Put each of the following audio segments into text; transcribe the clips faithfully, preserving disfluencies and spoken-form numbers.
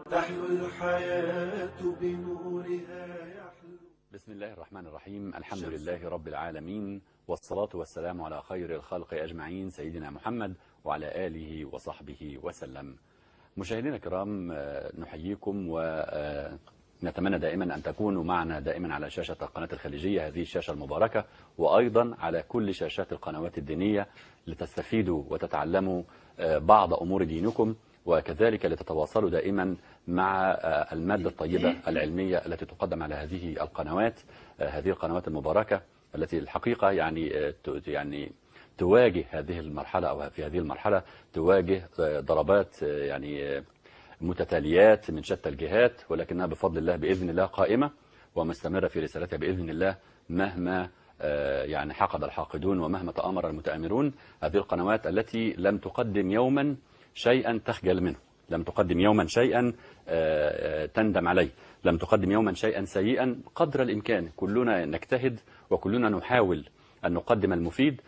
تحلو الحياة بنورها يحلو. بسم الله الرحمن الرحيم. الحمد لله رب العالمين، والصلاة والسلام على خير الخلق أجمعين سيدنا محمد وعلى آله وصحبه وسلم. مشاهدينا الكرام، نحييكم ونتمنى دائما أن تكونوا معنا دائما على شاشة القناة الخليجية، هذه الشاشة المباركة، وأيضا على كل شاشات القنوات الدينية لتستفيدوا وتتعلموا بعض أمور دينكم، وكذلك لتتواصلوا دائما مع المادة الطيبة العلمية التي تقدم على هذه القنوات هذه القنوات المباركة، التي الحقيقة يعني يعني تواجه هذه المرحلة أو في هذه المرحلة تواجه ضربات يعني متتاليات من شتى الجهات، ولكنها بفضل الله بإذن الله قائمة ومستمرة في رسالتها بإذن الله مهما يعني حقد الحاقدون ومهما تآمر المتآمرون. هذه القنوات التي لم تقدم يوما شيئا تخجل منه، لم تقدم يوما شيئا تندم عليه، لم تقدم يوما شيئا سيئا. قدر الإمكان كلنا نجتهد وكلنا نحاول أن نقدم المفيد،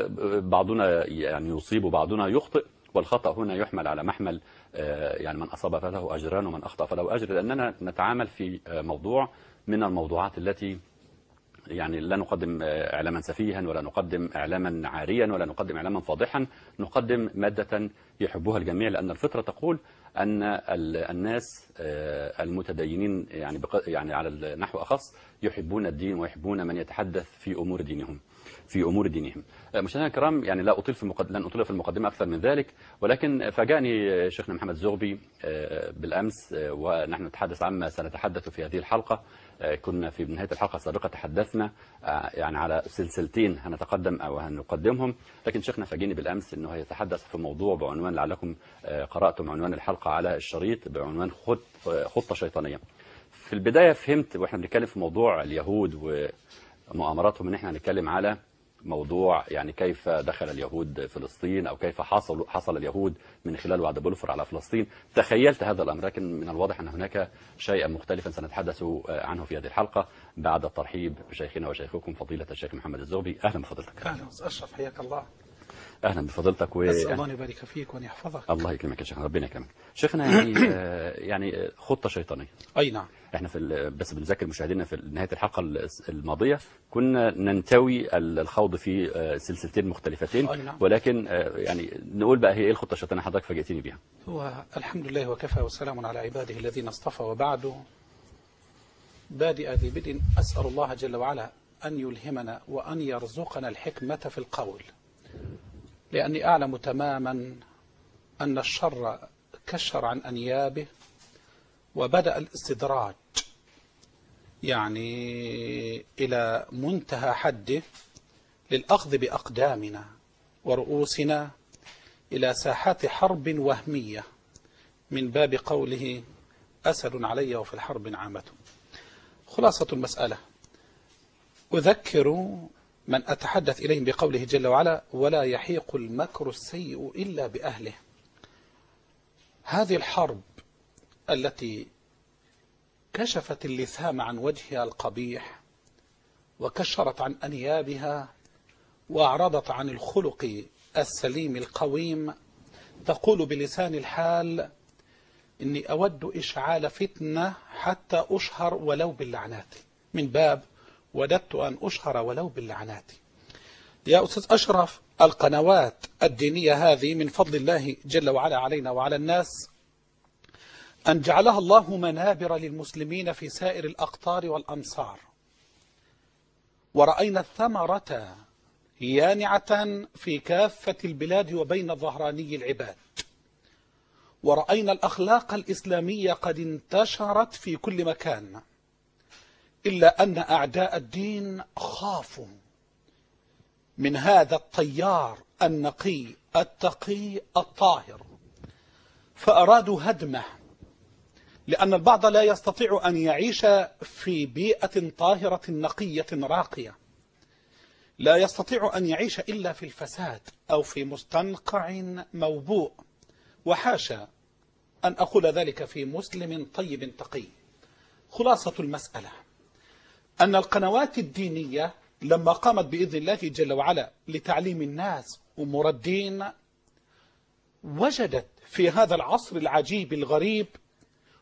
بعضنا يعني يصيب وبعضنا يخطئ، والخطأ هنا يحمل على محمل يعني من أصاب فله أجران ومن أخطأ فله أجر، لأننا نتعامل في موضوع من الموضوعات التي يعني لا نقدم إعلاما سفيها ولا نقدم إعلاما عاريا ولا نقدم إعلاما فاضحا، نقدم مادة يحبها الجميع، لأن الفطرة تقول أن الناس المتدينين يعني يعني على النحو أخص يحبون الدين ويحبون من يتحدث في أمور دينهم في أمور دينهم. مشاهدينا الكرام، يعني لا أطيل في المقدمة لن أطيل في المقدمة أكثر من ذلك، ولكن فاجأني شيخنا محمد الزغبي بالأمس ونحن نتحدث عما سنتحدث في هذه الحلقة. كنا في نهاية الحلقة السابقة تحدثنا يعني على سلسلتين هنتقدم أو هنقدمهم، لكن شيخنا فاجئني بالأمس أنه يتحدث في موضوع بعنوان، لعلكم قرأتم عنوان الحلقة على الشريط، بعنوان خطة شيطانية. في البداية فهمت وإحنا بنتكلم في موضوع اليهود ومؤامراتهم أن إحنا نتكلم على موضوع يعني كيف دخل اليهود فلسطين أو كيف حصل حصل اليهود من خلال وعد بلفور على فلسطين. تخيلت هذا الأمر، لكن من الواضح أن هناك شيئا مختلفا سنتحدث عنه في هذه الحلقة بعد الترحيب بشيخنا وشيخكم فضيلة الشيخ محمد الزغبي. أهلا بفضلتك. أهلا أشرف، حياك الله. أهلا بفضلتك و... أسأل الله يبارك فيك وأن يحفظك. الله يكرمك يا شيخنا، ربنا يكرمك. شيخنا يعني يعني خطة شيطانية. أي نعم. احنا في ال... بس بنذكر مشاهدينا في نهاية الحلقة الماضية كنا ننتوي الخوض في سلسلتين مختلفتين. أي نعم. ولكن يعني نقول بقى هي ايه الخطة الشيطانية حضرتك فاجئتني بها؟ هو الحمد لله وكفى وسلام على عباده الذين اصطفى، وبعد. بادئ ذي بدء أسأل الله جل وعلا أن يلهمنا وأن يرزقنا الحكمة في القول، لأني أعلم تماما أن الشر كشر عن أنيابه وبدأ الاستدراج يعني إلى منتهى حده للأخذ بأقدامنا ورؤوسنا إلى ساحات حرب وهمية، من باب قوله أسد علي وفي الحرب نعامة. خلاصة المسألة، أذكر من أتحدث إليهم بقوله جل وعلا ولا يحيق المكر السيء إلا بأهله. هذه الحرب التي كشفت اللثام عن وجهها القبيح وكشرت عن أنيابها وأعرضت عن الخلق السليم القويم، تقول بلسان الحال إني أود إشعال فتنة حتى أشهر ولو باللعنات، من باب وددت أن أشهر ولو باللعنات. يا أستاذ أشرف، القنوات الدينية هذه من فضل الله جل وعلا علينا وعلى الناس أن جعلها الله منابر للمسلمين في سائر الأقطار والأمصار، ورأينا الثمرة يانعة في كافة البلاد وبين ظهراني العباد، ورأينا الأخلاق الإسلامية قد انتشرت في كل مكان، إلا أن أعداء الدين خافوا من هذا الطيار النقي التقي الطاهر فأرادوا هدمه، لأن البعض لا يستطيع أن يعيش في بيئة طاهرة نقية راقية، لا يستطيع أن يعيش إلا في الفساد أو في مستنقع موبوء، وحاشا أن أقول ذلك في مسلم طيب تقي. خلاصة المسألة أن القنوات الدينية لما قامت بإذن الله جل وعلا لتعليم الناس أمور الدين، وجدت في هذا العصر العجيب الغريب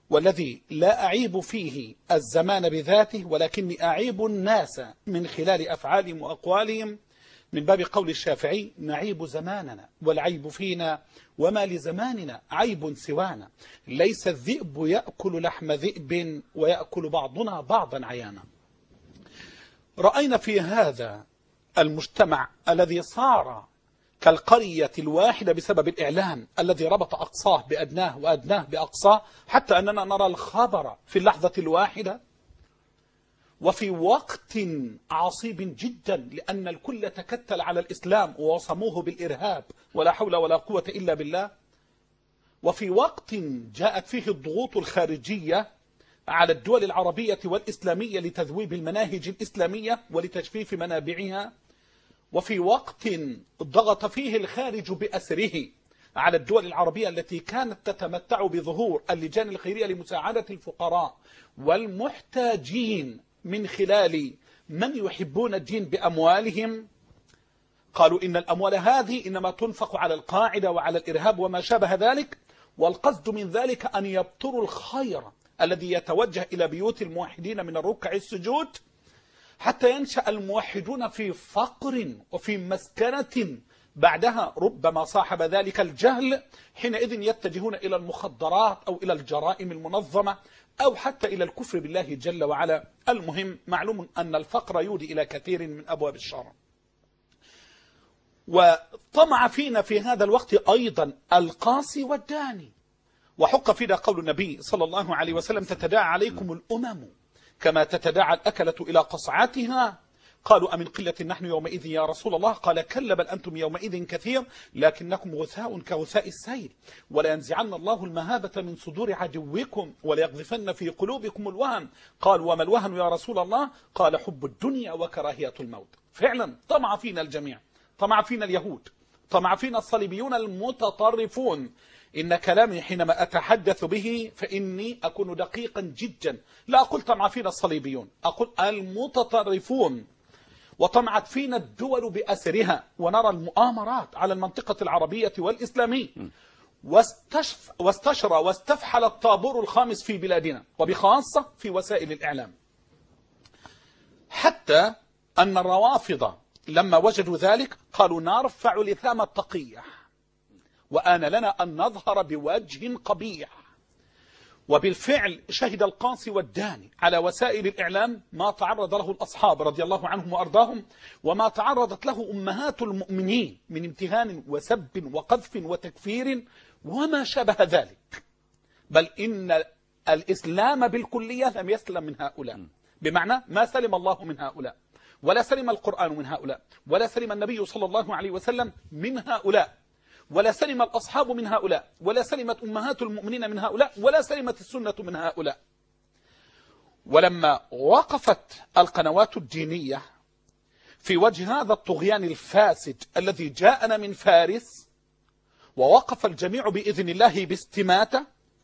والذي لا أعيب فيه الزمان بذاته، ولكني أعيب الناس من خلال أفعالهم وأقوالهم، من باب قول الشافعي: نعيب زماننا والعيب فينا، وما لزماننا عيب سوانا، ليس الذئب يأكل لحم ذئب ويأكل بعضنا بعضا عيانا. رأينا في هذا المجتمع الذي صار كالقرية الواحدة بسبب الإعلام الذي ربط أقصاه بأدناه وأدناه بأقصاه، حتى أننا نرى الخبر في اللحظة الواحدة وفي وقت عصيب جدا، لأن الكل تكتل على الإسلام ووصموه بالإرهاب ولا حول ولا قوة إلا بالله، وفي وقت جاءت فيه الضغوط الخارجية على الدول العربية والإسلامية لتذويب المناهج الإسلامية ولتجفيف منابعها، وفي وقت ضغط فيه الخارج بأسره على الدول العربية التي كانت تتمتع بظهور اللجان الخيرية لمساعدة الفقراء والمحتاجين من خلال من يحبون الدين بأموالهم. قالوا إن الأموال هذه إنما تنفق على القاعدة وعلى الإرهاب وما شابه ذلك، والقصد من ذلك أن يبطروا الخير الذي يتوجه إلى بيوت الموحدين من الركع السجود، حتى ينشأ الموحدون في فقر وفي مسكنة، بعدها ربما صاحب ذلك الجهل، حينئذ يتجهون إلى المخدرات أو إلى الجرائم المنظمة أو حتى إلى الكفر بالله جل وعلا. المهم معلوم أن الفقر يودي إلى كثير من أبواب الشر. وطمع فينا في هذا الوقت أيضا القاسي والداني، وحق فينا قول النبي صلى الله عليه وسلم: تتداعى عليكم الأمم كما تتداعى الأكلة إلى قصعتها. قالوا: أمن قلة نحن يومئذ يا رسول الله؟ قال: كلا بل أنتم يومئذ كثير لكنكم غثاء كغثاء السيل، ولينزعن الله المهابة من صدور عدوكم وليقذفن في قلوبكم الوهن. قال: وما الوهن يا رسول الله؟ قال: حب الدنيا وكراهية الموت. فعلا طمع فينا الجميع، طمع فينا اليهود، طمع فينا الصليبيون المتطرفون. إن كلامي حينما أتحدث به فإني أكون دقيقا جدا، لا أقول طمع فينا الصليبيون، أقول المتطرفون. وطمعت فينا الدول بأسرها، ونرى المؤامرات على المنطقة العربية والإسلامية، واستشرى واستفحل الطابور الخامس في بلادنا وبخاصة في وسائل الإعلام، حتى أن الروافض لما وجدوا ذلك قالوا: نرفع لثام التقية، وآن لنا أن نظهر بوجه قبيح. وبالفعل شهد القاسي والداني على وسائل الإعلام ما تعرض له الأصحاب رضي الله عنهم وأرضاهم، وما تعرضت له أمهات المؤمنين من امتهان وسب وقذف وتكفير وما شابه ذلك. بل إن الإسلام بالكلية لم يسلم من هؤلاء، بمعنى ما سلم الله من هؤلاء، ولا سلم القرآن من هؤلاء، ولا سلم النبي صلى الله عليه وسلم من هؤلاء، ولا سلم الأصحاب من هؤلاء، ولا سلمت أمهات المؤمنين من هؤلاء، ولا سلمت السنة من هؤلاء. ولما وقفت القنوات الدينية في وجه هذا الطغيان الفاسد الذي جاءنا من فارس، ووقف الجميع بإذن الله باستماتة،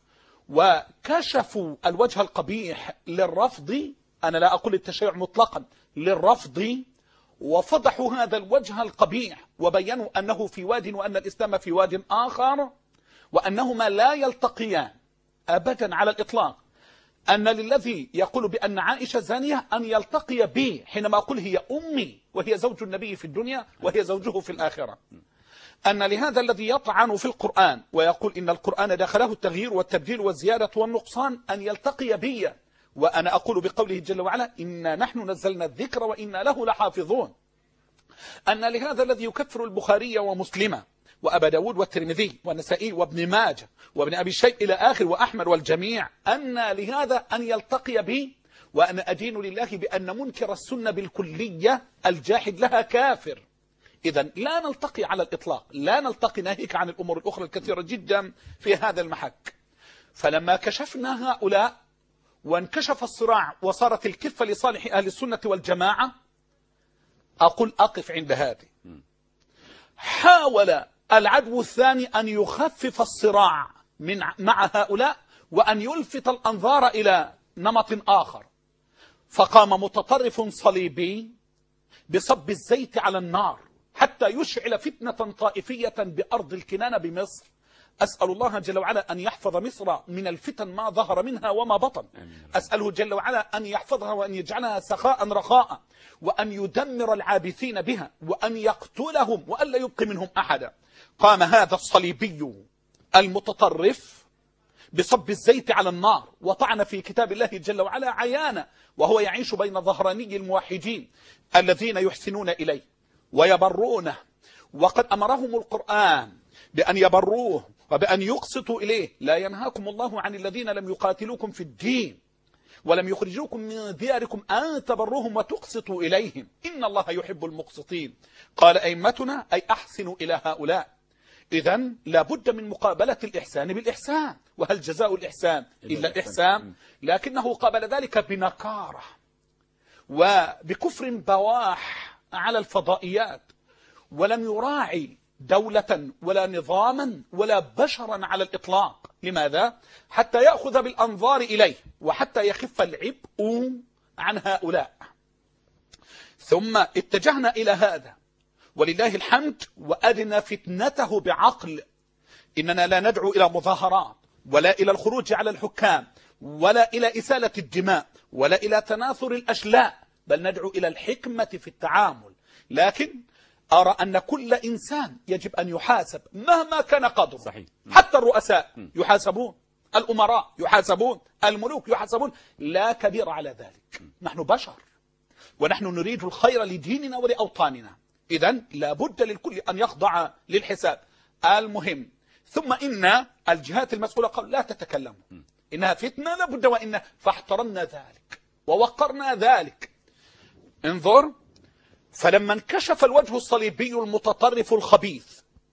وكشفوا الوجه القبيح للرفض، أنا لا أقول التشيع مطلقا، للرفض، وفضحوا هذا الوجه القبيح وبينوا أنه في واد وأن الإسلام في واد آخر، وأنهما لا يلتقيان أبدا على الإطلاق. أن للذي يقول بأن عائشة زانية أن يلتقي بي حينما أقول هي أمي وهي زوج النبي في الدنيا وهي زوجه في الآخرة. أن لهذا الذي يطعن في القرآن ويقول إن القرآن داخله التغيير والتبديل والزيادة والنقصان أن يلتقي بي، وأنا أقول بقوله جل وعلا: إنا نحن نزلنا الذكر وإنا له لحافظون. أن لهذا الذي يكفر البخاري ومسلمة وأبا داود والترمذي والنسائي وابن ماجه وابن أبي شيء إلى آخر وأحمد والجميع، أن لهذا أن يلتقي بي، وأنا أدين لله بأن منكر السنة بالكلية الجاحد لها كافر. إذا لا نلتقي على الإطلاق، لا نلتقي ناهيك عن الأمور الأخرى الكثيرة جدا في هذا المحك. فلما كشفنا هؤلاء وانكشف الصراع وصارت الكفة لصالح أهل السنة والجماعة، أقول أقف عند هذه. حاول العدو الثاني أن يخفف الصراع من مع هؤلاء وأن يلفت الأنظار إلى نمط آخر، فقام متطرف صليبي بصب الزيت على النار حتى يشعل فتنة طائفية بأرض الكنانة بمصر، أسأل الله جل وعلا أن يحفظ مصر من الفتن ما ظهر منها وما بطن. أسأله جل وعلا أن يحفظها وأن يجعلها سخاء رخاء، وأن يدمر العابثين بها، وأن يقتلهم وأن لا يبقي منهم أحدا. قام هذا الصليبي المتطرف بصب الزيت على النار وطعن في كتاب الله جل وعلا عيانا، وهو يعيش بين ظهراني الموحدين الذين يحسنون إليه ويبرونه، وقد أمرهم القرآن بأن يبروه وبأن يقسطوا إليه. لا ينهاكم الله عن الذين لم يقاتلوكم في الدين ولم يخرجوكم من دياركم أن تبروهم وتقسطوا إليهم إن الله يحب المقسطين. قال أئمتنا أي أحسنوا إلى هؤلاء. إذن لابد من مقابلة الإحسان بالإحسان، وهل جزاء الإحسان إلا الإحسان؟ لكنه قابل ذلك بنكارة وبكفر بواح على الفضائيات، ولم يراعي دولة ولا نظاما ولا بشرا على الإطلاق. لماذا؟ حتى يأخذ بالأنظار إليه وحتى يخف العبء عن هؤلاء. ثم اتجهنا إلى هذا ولله الحمد، وأدنى فتنته بعقل. إننا لا ندعو إلى مظاهرات ولا إلى الخروج على الحكام ولا إلى إسالة الدماء ولا إلى تناثر الأشلاء، بل ندعو إلى الحكمة في التعامل. لكن أرى أن كل إنسان يجب أن يحاسب مهما كان قدره. صحيح. حتى الرؤساء يحاسبون، الأمراء يحاسبون، الملوك يحاسبون، لا كبير على ذلك. نحن بشر ونحن نريد الخير لديننا ولأوطاننا. إذن لابد للكل أن يخضع للحساب. المهم ثم إن الجهات المسؤولة قالوا لا تتكلموا، إنها فتنة لابد وإن، فاحترمنا ذلك ووقرنا ذلك. انظر، فلما انكشف الوجه الصليبي المتطرف الخبيث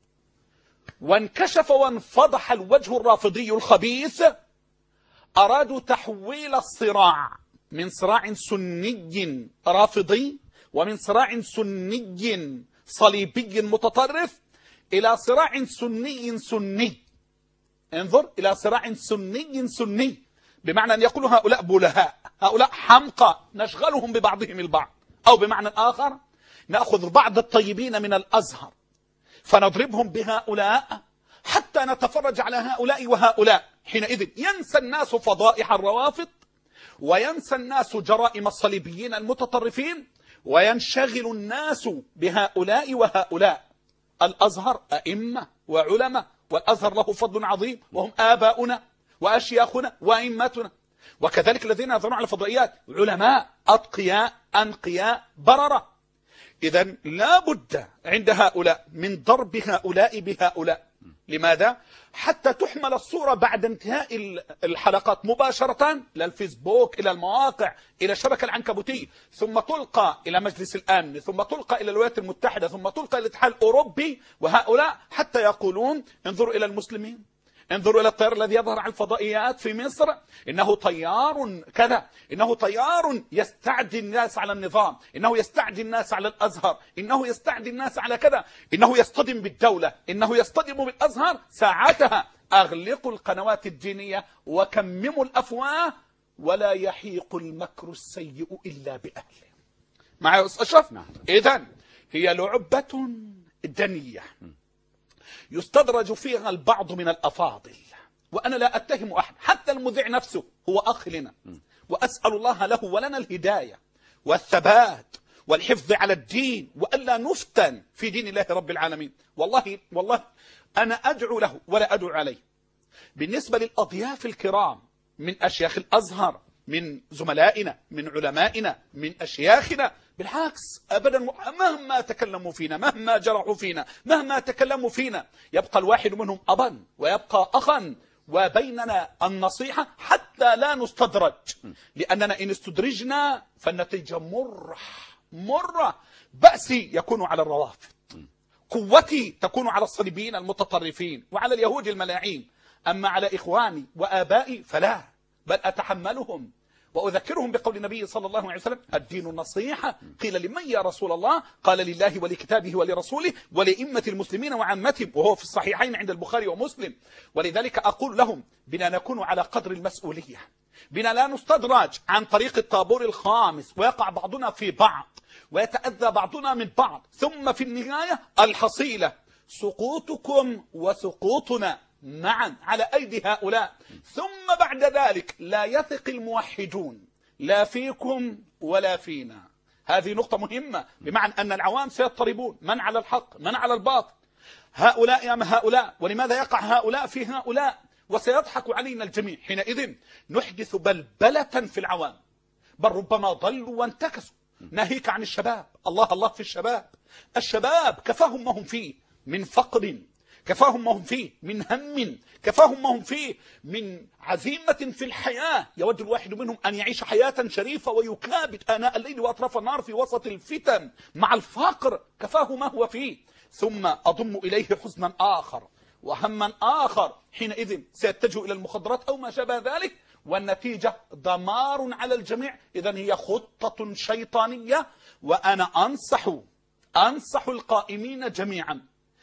وانكشف وانفضح الوجه الرافضي الخبيث، أرادوا تحويل الصراع من صراع سني رافضي ومن صراع سني صليبي متطرف إلى صراع سني سني. انظر، إلى صراع سني سني، بمعنى أن يقولوا هؤلاء بلهاء، هؤلاء حمقى، نشغلهم ببعضهم البعض. أو بمعنى آخر نأخذ بعض الطيبين من الأزهر فنضربهم بهؤلاء حتى نتفرج على هؤلاء وهؤلاء. حينئذ ينسى الناس فضائح الروافض وينسى الناس جرائم الصليبيين المتطرفين وينشغل الناس بهؤلاء وهؤلاء. الأزهر أئمة وعلماء، والأزهر له فضل عظيم، وهم آباؤنا وأشياخنا وأئمتنا. وكذلك الذين يظهرون على الفضائيات علماء أتقياء أنقياء بررة. إذن لا بد عند هؤلاء من ضرب هؤلاء بهؤلاء. لماذا؟ حتى تحمل الصورة بعد انتهاء الحلقات مباشرة إلى الفيسبوك، إلى المواقع، إلى الشبكة العنكبوتية، ثم تلقى إلى مجلس الأمن، ثم تلقى إلى الولايات المتحدة، ثم تلقى إلى الاتحاد الأوروبي، وهؤلاء حتى يقولون انظروا إلى المسلمين، انظروا إلى الطيار الذي يظهر على الفضائيات في مصر، إنه طيار كذا، إنه طيار يستعدي الناس على النظام، إنه يستعدي الناس على الأزهر، إنه يستعدي الناس على كذا، إنه يصطدم بالدولة، إنه يصطدم بالأزهر. ساعتها أغلقوا القنوات الدينية وكمموا الأفواه، ولا يحيق المكر السيء إلا بأهله. معي يا أستاذ أشرف؟ إذن هي لعبة دنية يستدرج فيها البعض من الأفاضل، وأنا لا أتهم أحد، حتى المذيع نفسه هو أخ لنا، وأسأل الله له ولنا الهداية والثبات والحفظ على الدين، وألا نفتن في دين الله رب العالمين. والله والله أنا أدعو له ولا أدعو عليه. بالنسبة للأضياف الكرام من أشياخ الأزهر، من زملائنا، من علمائنا، من أشياخنا، بالعكس أبدا، مهما تكلموا فينا، مهما جرحوا فينا، مهما تكلموا فينا، يبقى الواحد منهم أبا ويبقى أخا، وبيننا النصيحة حتى لا نستدرج، لأننا إن استدرجنا فالنتيجة مرة مرة. بأسي يكون على الروافض، قوتي تكون على الصليبيين المتطرفين وعلى اليهود الملاعين، أما على إخواني وآبائي فلا، بل أتحملهم وأذكرهم بقول النبي صلى الله عليه وسلم: الدين النصيحة. قيل لمن يا رسول الله؟ قال: لله ولكتابه ولرسوله ولئمة المسلمين وعامتهم، وهو في الصحيحين عند البخاري ومسلم. ولذلك أقول لهم: بنا نكون على قدر المسؤولية، بنا لا نستدرج عن طريق الطابور الخامس ويقع بعضنا في بعض ويتأذى بعضنا من بعض، ثم في النهاية الحصيلة سقوطكم وسقوطنا. معا على أيدي هؤلاء. ثم بعد ذلك لا يثق الموحدون لا فيكم ولا فينا. هذه نقطة مهمة، بمعنى أن العوام سيضطربون من على الحق من على الباطل، هؤلاء أم هؤلاء، ولماذا يقع هؤلاء في هؤلاء، وسيضحك علينا الجميع. حينئذ نحدث بلبلة في العوام، بل ربما ضلوا وانتكسوا. ناهيك عن الشباب، الله الله في الشباب. الشباب كفاهم ما هم فيه من فقر، كفاهم ما هم فيه من هم، كفاهم ما هم فيه من عزيمة في الحياة. يود الواحد منهم أن يعيش حياة شريفة ويكابد آناء الليل وأطراف النار في وسط الفتن مع الفقر، كفاه ما هو فيه. ثم أضم إليه حزنا آخر وهما آخر، حينئذ سيتجه إلى المخدرات أو ما شابه ذلك، والنتيجة دمار على الجميع. إذن هي خطة شيطانية. وأنا أنصح أنصح القائمين جميعا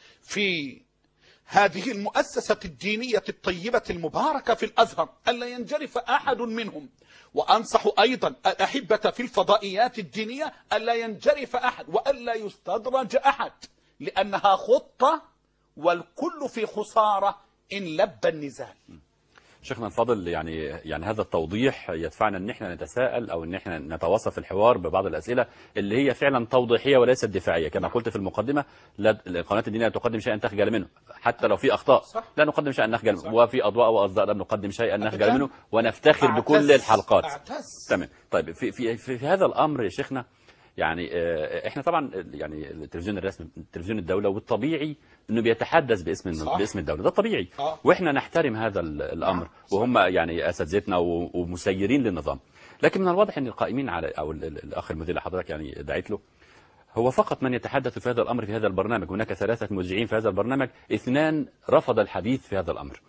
في هذه المؤسسة الدينية الطيبة المباركة في الأزهر ألا ينجرف أحد منهم، وأنصح أيضا الأحبة في الفضائيات الدينية ألا ينجرف أحد وألا يستدرج أحد، لأنها خطة والكل في خسارة إن لب النزال. شيخنا الفاضل، يعني يعني هذا التوضيح يدفعنا ان احنا نتساءل او ان احنا نتواصل في الحوار ببعض الاسئله اللي هي فعلا توضيحيه وليست دفاعيه. كما قلت في المقدمه، لا القناه الدينيه لا تقدم شيئا تخجل منه، حتى لو في اخطاء صح. لا نقدم شيئا نخجل منه، وفي اضواء واصداء لا نقدم شيئا نخجل أبداً. منه، ونفتخر أعتز. بكل الحلقات. أعتز. تمام. طيب في في في, في هذا الامر يا شيخنا، يعني احنا طبعا يعني التلفزيون الرسمي تلفزيون الدوله، والطبيعي انه بيتحدث باسم صح. باسم الدوله، ده الطبيعي. آه. واحنا نحترم هذا الامر، وهم يعني اساتذتنا ومسيرين للنظام. لكن من الواضح ان القائمين على او الاخ المذيع اللي حضرتك يعني دعيت له هو فقط من يتحدث في هذا الامر في هذا البرنامج. هناك ثلاثه مذيعين في هذا البرنامج، اثنان رفض الحديث في هذا الامر،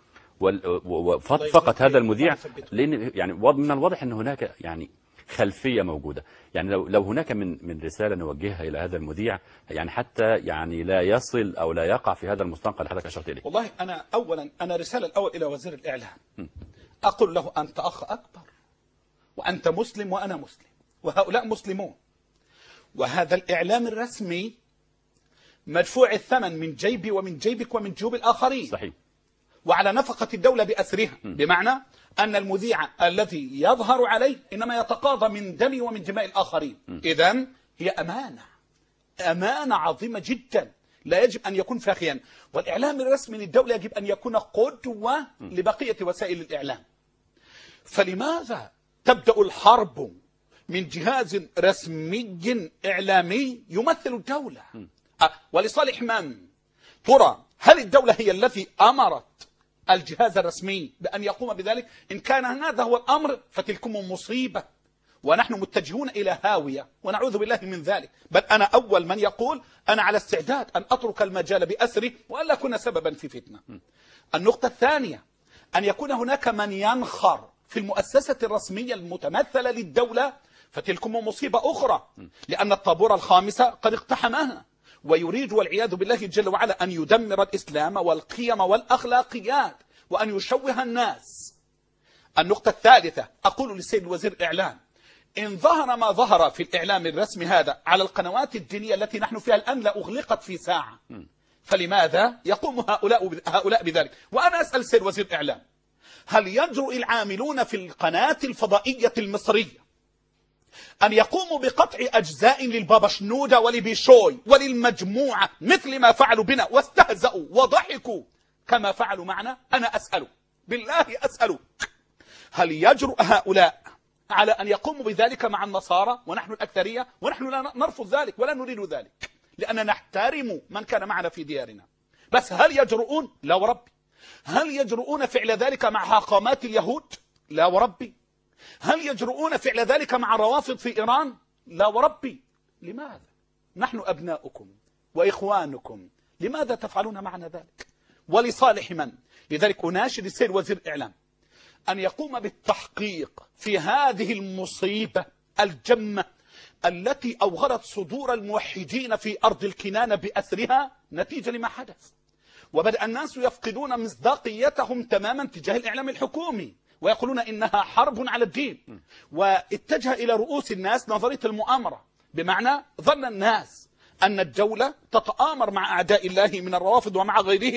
وفقط هذا المذيع، لان يعني من الواضح ان هناك يعني خلفية موجودة. يعني لو لو هناك من من رسالة نوجهها إلى هذا المذيع، يعني حتى يعني لا يصل أو لا يقع في هذا المستنقع اللي حضرتك أشرت إليه. والله أنا أولا أنا رسالة الأول إلى وزير الإعلام، أقول له أنت أخ أكبر، وأنت مسلم وأنا مسلم، وهؤلاء مسلمون، وهذا الإعلام الرسمي مدفوع الثمن من جيبي ومن جيبك ومن جيوب الآخرين. صحيح. وعلى نفقة الدولة بأسرها، بمعنى أن المذيع الذي يظهر عليه إنما يتقاضى من دمي ومن دماء الآخرين. إذن هي أمانة، أمانة عظيمة جدا لا يجب أن يكون فاخيا. والإعلام الرسمي للدولة يجب أن يكون قدوة لبقية وسائل الإعلام. فلماذا تبدأ الحرب من جهاز رسمي إعلامي يمثل الدولة؟ ولصالح من؟ ترى هل الدولة هي التي أمرت الجهاز الرسمي بأن يقوم بذلك؟ إن كان هذا هو الأمر فتلكم مصيبة، ونحن متجهون إلى هاوية، ونعوذ بالله من ذلك. بل أنا أول من يقول أنا على استعداد أن أترك المجال بأسري وألا أكون سببا في فتنة. النقطة الثانية، أن يكون هناك من ينخر في المؤسسة الرسمية المتمثلة للدولة، فتلكم مصيبة أخرى، لأن الطابور الخامسة قد اقتحمها، ويريد والعياذ بالله جل وعلا أن يدمر الإسلام والقيم والأخلاقيات وأن يشوه الناس. النقطة الثالثة، أقول للسيد وزير الإعلام، إن ظهر ما ظهر في الإعلام الرسمي هذا على القنوات الدينية التي نحن فيها الآن لا أغلقت في ساعة، فلماذا يقوم هؤلاء هؤلاء بذلك؟ وأنا أسأل السيد وزير الإعلام، هل يجرؤ العاملون في القناة الفضائية المصرية أن يقوموا بقطع أجزاء للبابا شنودة ولبيشوي وللمجموعة مثل ما فعلوا بنا واستهزأوا وضحكوا كما فعلوا معنا؟ أنا أسأله بالله، أسأله هل يجرؤ هؤلاء على أن يقوموا بذلك مع النصارى ونحن الأكثرية؟ ونحن لا نرفض ذلك ولا نريد ذلك، لأننا نحترم من كان معنا في ديارنا. بس هل يجرؤون؟ لا وربي. هل يجرؤون فعل ذلك مع حاقامات اليهود؟ لا وربي. هل يجرؤون فعل ذلك مع الروافض في إيران؟ لا وربي. لماذا؟ نحن أبناؤكم وإخوانكم، لماذا تفعلون معنا ذلك؟ ولصالح من؟ لذلك أناشد السيد وزير الإعلام أن يقوم بالتحقيق في هذه المصيبة الجمة التي أوغرت صدور الموحدين في أرض الكنانة بأسرها نتيجة لما حدث. وبدأ الناس يفقدون مصداقيتهم تماما تجاه الإعلام الحكومي، ويقولون إنها حرب على الدين. واتجه إلى رؤوس الناس نظرية المؤامرة، بمعنى ظن الناس أن الدولة تتآمر مع أعداء الله من الروافض ومع غيرهم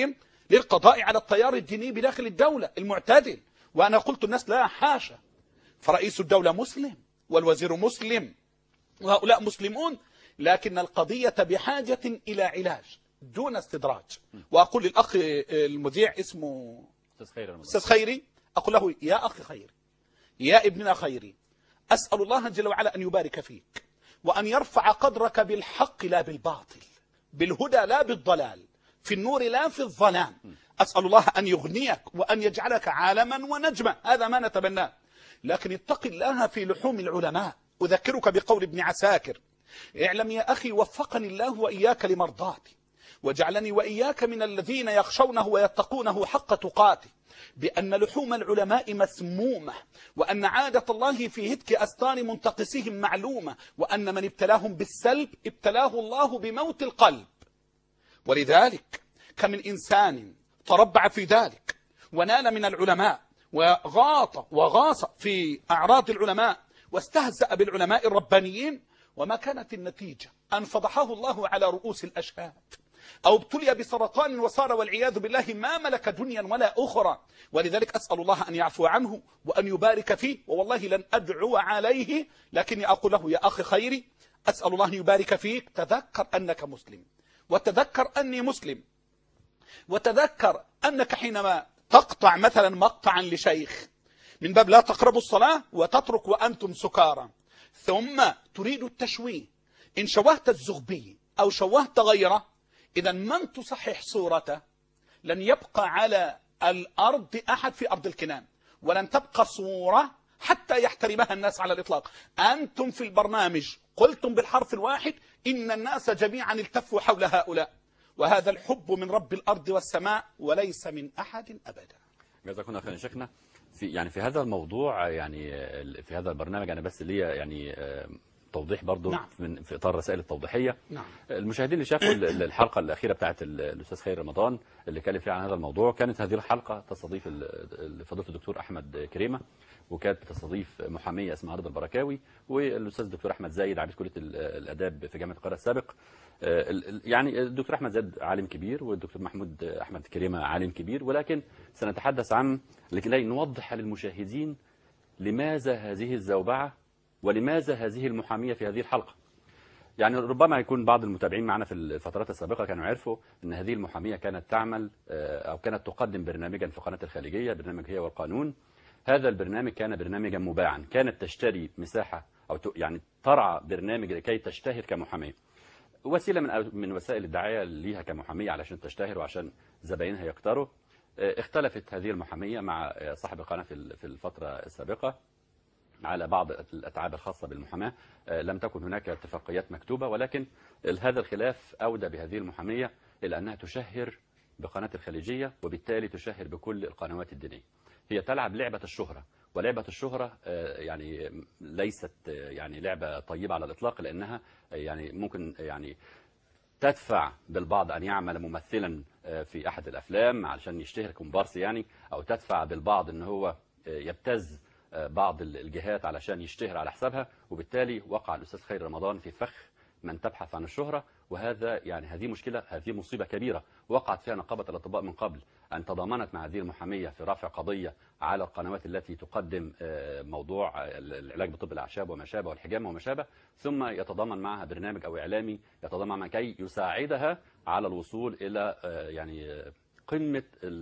للقضاء على التيار الديني بداخل الدولة المعتدل. وأنا قلت الناس لا حاشا، فرئيس الدولة مسلم والوزير مسلم وهؤلاء مسلمون، لكن القضية بحاجة إلى علاج دون استدراج. وأقول للأخ المذيع اسمه أستاذ خيري، أقول له يا أخي خيري، يا ابننا خيري، أسأل الله جل وعلا أن يبارك فيك وأن يرفع قدرك بالحق لا بالباطل، بالهدى لا بالضلال، في النور لا في الظلام. أسأل الله أن يغنيك وأن يجعلك عالما ونجما، هذا ما نتمناه. لكن اتق الله في لحوم العلماء. أذكرك بقول ابن عساكر: اعلم يا أخي وفقني الله وإياك لمرضاته، وجعلني وإياك من الذين يخشونه ويتقونه حق تقاته، بأن لحوم العلماء مسمومة، وأن عادة الله في هتك أستان منتقسهم معلومة، وأن من ابتلاهم بالسلب ابتلاه الله بموت القلب. ولذلك كمن إنسان تربع في ذلك ونال من العلماء وغاط وغاص في أعراض العلماء واستهزأ بالعلماء الربانيين، وما كانت النتيجة أن فضحه الله على رؤوس الأشهاد، أو ابتلي بسرطان وصار والعياذ بالله ما ملك دنيا ولا أخرى. ولذلك أسأل الله أن يعفو عنه وأن يبارك فيه، ووالله لن أدعو عليه، لكني أقول له يا أخي خيري، أسأل الله أن يبارك فيك، تذكر أنك مسلم، وتذكر أني مسلم، وتذكر أنك حينما تقطع مثلا مقطعا لشيخ من باب لا تقربوا الصلاة وتترك وأنتم سكارى، ثم تريد التشويه، إن شوهت الزغبي أو شوهت غيره، إذا من تصحح صورته لن يبقى على الأرض أحد في أرض الكنان، ولن تبقى صورة حتى يحترمها الناس على الإطلاق. أنتم في البرنامج قلتم بالحرف الواحد إن الناس جميعا التفوا حول هؤلاء، وهذا الحب من رب الأرض والسماء وليس من أحد أبدا. جزاكم خيرا شيخنا. في يعني في هذا الموضوع، يعني في هذا البرنامج أنا بس ليا يعني توضيح برضو. نعم. من في إطار الرسائل التوضيحية. نعم. المشاهدين اللي شافوا الحلقة الأخيرة بتاعت الأستاذ خير رمضان اللي كان فيها عن هذا الموضوع، كانت هذه الحلقة تستضيف فضيلة الدكتور أحمد كريمة، وكانت بتستضيف محامية اسمها رضا البركاوي، والأستاذ الدكتور أحمد زايد عميد كلية الآداب في جامعة القاهرة السابق. يعني الدكتور أحمد زايد عالم كبير، والدكتور محمود أحمد كريمة عالم كبير، ولكن سنتحدث عن لكي نوضح للمشاهدين لماذا هذه الزوبعة ولماذا هذه المحامية في هذه الحلقة. يعني ربما يكون بعض المتابعين معنا في الفترات السابقة كانوا عرفوا أن هذه المحامية كانت تعمل أو كانت تقدم برنامجا في قناة الخليجية، برنامج هي والقانون. هذا البرنامج كان برنامجا مباعا، كانت تشتري مساحة أو يعني ترعى برنامج لكي تشتهر كمحامية، وسيلة من من وسائل الدعاية ليها كمحامية علشان تشتهر وعشان زباينها يكتروا. اختلفت هذه المحامية مع صاحب القناة في الفترة السابقة على بعض الأتعاب الخاصة بالمحاماة. لم تكن هناك اتفاقيات مكتوبة، ولكن هذا الخلاف أودى بهذه المحامية إلى أنها تشهر بقناة الخليجية، وبالتالي تشهر بكل القنوات الدينية. هي تلعب لعبة الشهرة، ولعبة الشهرة يعني ليست يعني لعبة طيبة على الإطلاق، لأنها يعني ممكن يعني تدفع بالبعض أن يعمل ممثلا في أحد الأفلام علشان يشتهر كومبارس يعني، أو تدفع بالبعض أن هو يبتز بعض الجهات علشان يشتهر على حسابها، وبالتالي وقع الأستاذ خير رمضان في فخ من تبحث عن الشهرة. وهذا يعني هذه مشكلة، هذه مصيبة كبيرة وقعت فيها نقابة الأطباء من قبل، أن تضامنت مع هذه المحامية في رفع قضية على القنوات التي تقدم موضوع العلاج بطب الأعشاب وما شابه والحجامة وما شابه، ثم يتضامن معها برنامج أو إعلامي يتضامن معها كي يساعدها على الوصول إلى يعني قمة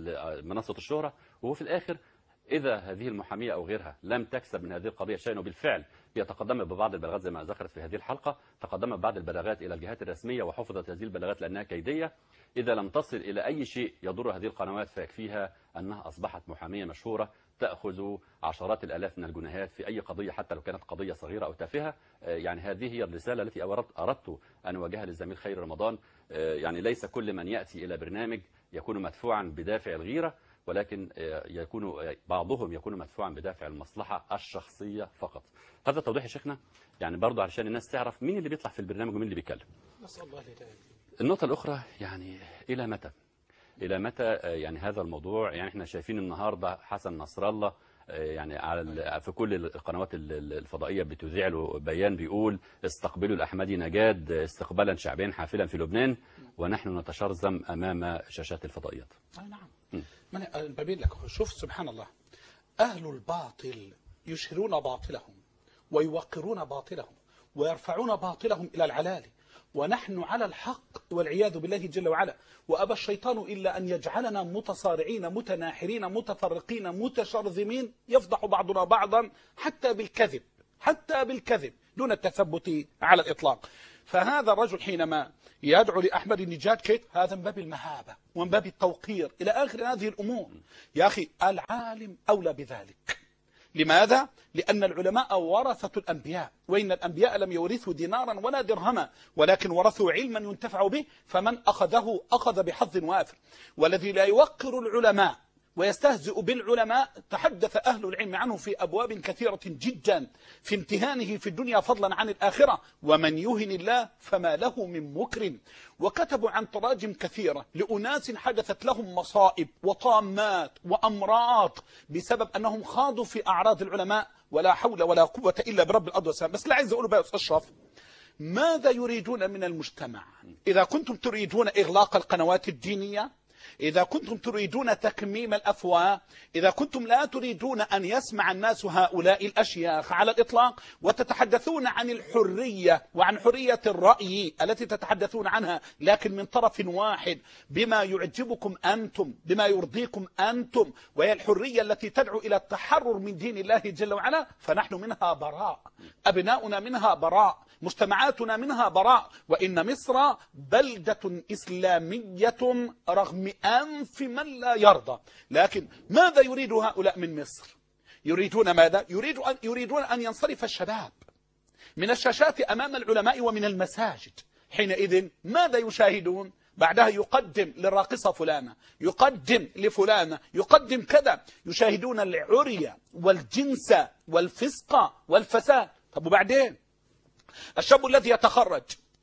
منصة الشهرة. وهو في الآخر إذا هذه المحامية أو غيرها لم تكسب من هذه القضية شيئا، وبالفعل هي تقدمت ببعض البلاغات زي ما ذكرت في هذه الحلقة، تقدمت بعض البلاغات إلى الجهات الرسمية وحفظت هذه البلاغات لأنها كيدية. إذا لم تصل إلى أي شيء يضر هذه القنوات فيكفيها أنها أصبحت محامية مشهورة تأخذ عشرات الآلاف من الجنيهات في أي قضية حتى لو كانت قضية صغيرة أو تافهة. يعني هذه هي الرسالة التي أردت أن أوجهها للزميل خير رمضان. يعني ليس كل من يأتي إلى برنامج يكون مدفوعا بدافع الغيرة، ولكن يكون بعضهم يكون مدفوعا بدافع المصلحة الشخصية فقط. هذا توضيح يا شيخنا، يعني برضو علشان الناس تعرف مين اللي بيطلع في البرنامج ومين اللي بيتكلم. نسأل الله الهداية. النقطة الأخرى، يعني إلى متى؟ إلى متى يعني هذا الموضوع؟ يعني احنا شايفين النهاردة حسن نصر الله يعني على في كل القنوات الفضائية بتذيع له بيان بيقول استقبلوا الأحمدي نجاد استقبالا شعبيا حافلا في لبنان ونحن نتشرذم أمام شاشات الفضائيات. أي نعم. من ببين لك شوف سبحان الله، أهل الباطل يشهرون باطلهم ويوقرون باطلهم ويرفعون باطلهم إلى العلالي، ونحن على الحق والعياذ بالله جل وعلا. وأبى الشيطان إلا أن يجعلنا متصارعين متناحرين متفرقين متشرذمين، يفضح بعضنا بعضا حتى بالكذب حتى بالكذب دون التثبت على الإطلاق. فهذا الرجل حينما يدعو لأحمد النجاد كيف هذا من باب المهابة ومن باب التوقير إلى آخر هذه الأمور. يا أخي العالم أولى بذلك. لماذا؟ لأن العلماء ورثة الأنبياء، وإن الأنبياء لم يورثوا دينارا ولا درهما ولكن ورثوا علما ينتفع به، فمن أخذه أخذ بحظ وافر. والذي لا يوقر العلماء ويستهزئ بالعلماء تحدث أهل العلم عنه في أبواب كثيرة جدا في امتهانه في الدنيا فضلا عن الآخرة. ومن يهن الله فما له من مكرم. وكتبوا عن تراجم كثيرة لأناس حدثت لهم مصائب وطامات وأمراض بسبب أنهم خاضوا في أعراض العلماء، ولا حول ولا قوة إلا برب الأرض والسماء. بس لا عايز أقوله بقى أستاذ أشرف، ماذا يريدون من المجتمع؟ إذا كنتم تريدون إغلاق القنوات الدينية، إذا كنتم تريدون تكميم الأفواه، إذا كنتم لا تريدون أن يسمع الناس هؤلاء الأشياخ على الإطلاق، وتتحدثون عن الحرية وعن حرية الرأي التي تتحدثون عنها لكن من طرف واحد بما يعجبكم أنتم بما يرضيكم أنتم، وهي الحرية التي تدعو إلى التحرر من دين الله جل وعلا، فنحن منها براء، أبناؤنا منها براء، مجتمعاتنا منها براء. وإن مصر بلدة إسلامية رغم أنف من لا يرضى. لكن ماذا يريد هؤلاء من مصر؟ يريدون ماذا؟ يريد أن يريدون أن ينصرف الشباب من الشاشات أمام العلماء ومن المساجد. حينئذ ماذا يشاهدون؟ بعدها يقدم للراقصة فلانة، يقدم لفلانة، يقدم كذا، يشاهدون العري والجنس والفسق والفساد. طب وبعدين الشاب الذي يتخرج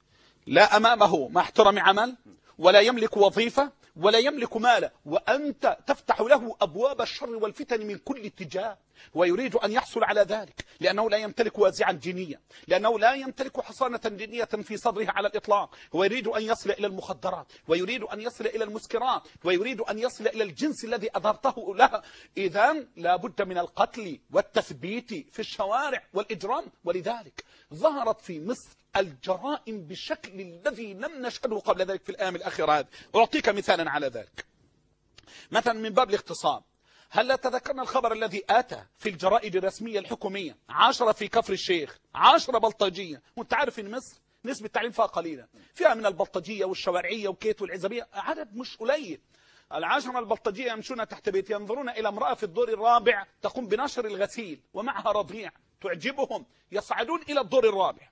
لا أمامه مع احترام عمل ولا يملك وظيفة ولا يملك مالا، وأنت تفتح له أبواب الشر والفتن من كل اتجاه، ويريد أن يحصل على ذلك لأنه لا يمتلك وازعا دينيا، لأنه لا يمتلك حصانة دينية في صدره على الإطلاق، ويريد أن يصل إلى المخدرات، ويريد أن يصل إلى المسكرات، ويريد أن يصل إلى الجنس الذي أظهرته له. إذن لا بد من القتل والتثبيت في الشوارع والإجرام. ولذلك ظهرت في مصر الجرائم بالشكل الذي لم نشهده قبل ذلك في الأيام الأخيرة هذه. أعطيك مثالا على ذلك. مثلا من باب الاختصام، هل تذكرنا الخبر الذي آتى في الجرائد الرسمية الحكومية؟ عشرة في كفر الشيخ، عشرة بلطجية. وانت عارف ان مصر نسبة التعليم فيها قليلة، فيها من البلطجية والشوارعية وكيت والعزبية عدد مش قليل. العشرة البلطجية يمشون تحت بيت، ينظرون إلى امرأة في الدور الرابع تقوم بنشر الغسيل ومعها رضيع تعجبهم، يصعدون إلى الدور الرابع.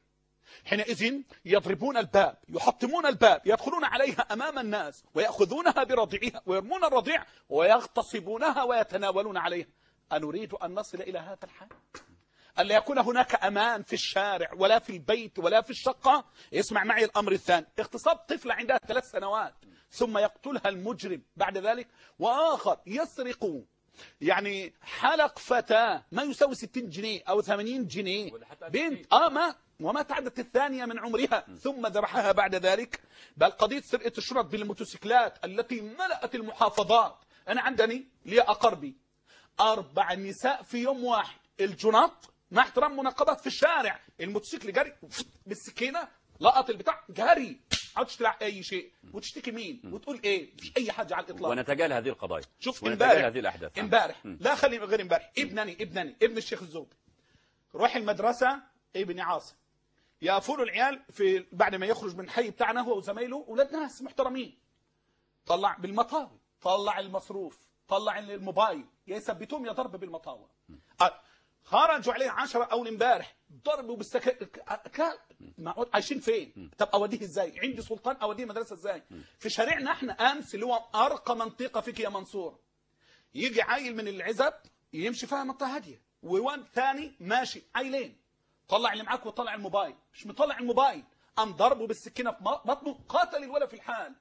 حينئذ يضربون الباب، يحطمون الباب، يدخلون عليها أمام الناس ويأخذونها برضيعها ويرمون الرضيع ويغتصبونها ويتناولون عليها. أنريد أن نصل إلى هذا الحال؟ ألا يكون هناك أمان في الشارع ولا في البيت ولا في الشقة؟ اسمع معي الأمر الثاني، اغتصاب طفلة عندها ثلاث سنوات ثم يقتلها المجرم بعد ذلك، وآخر يسرق يعني حلق فتاة ما يساوي ستين جنيه أو ثمانين جنيه، بنت آه ما وما تعدت الثانية من عمرها ثم ذبحها بعد ذلك. بل قضية سرقة الشرط بالموتوسيكلات التي ملأت المحافظات. أنا عندني لي أقربي أربع نساء في يوم واحد، الجنط مع احترام منقبات في الشارع، الموتوسيكل جري بالسكينة لقط البتاع جري، عاوز تلعب أي شيء وتشتكي مين وتقول إيه؟ مش أي حاجة على الإطلاق. ونتجاهل هذه القضايا. شوف امبارح هذه الأحداث امبارح لا خلي غير امبارح ابنني ابنني ابن الشيخ الزوبي روح المدرسة ابني عاصم يقفلوا العيال في بعد ما يخرج من الحي بتاعنا هو وزمايله اولاد ناس محترمين، طلع بالمطاوي، طلع المصروف، طلع الموبايل، يثبتوهم يا ضرب بالمطاوي. خرجوا عليه عشرة اول امبارح ضربوا بالسك عايشين فين؟ طب اوديه ازاي؟ عندي سلطان اوديه مدرسه ازاي؟ في شارعنا احنا امس اللي هو ارقى منطقه فيك يا منصور، يجي عيل من العزب يمشي فيها منطقه هاديه، وواد ثاني ماشي عيلين، طلع اللي معاك وطلع الموبايل، مش مطلع الموبايل، أم ضربه بالسكينة في بطنه، قاتل الولد في الحال.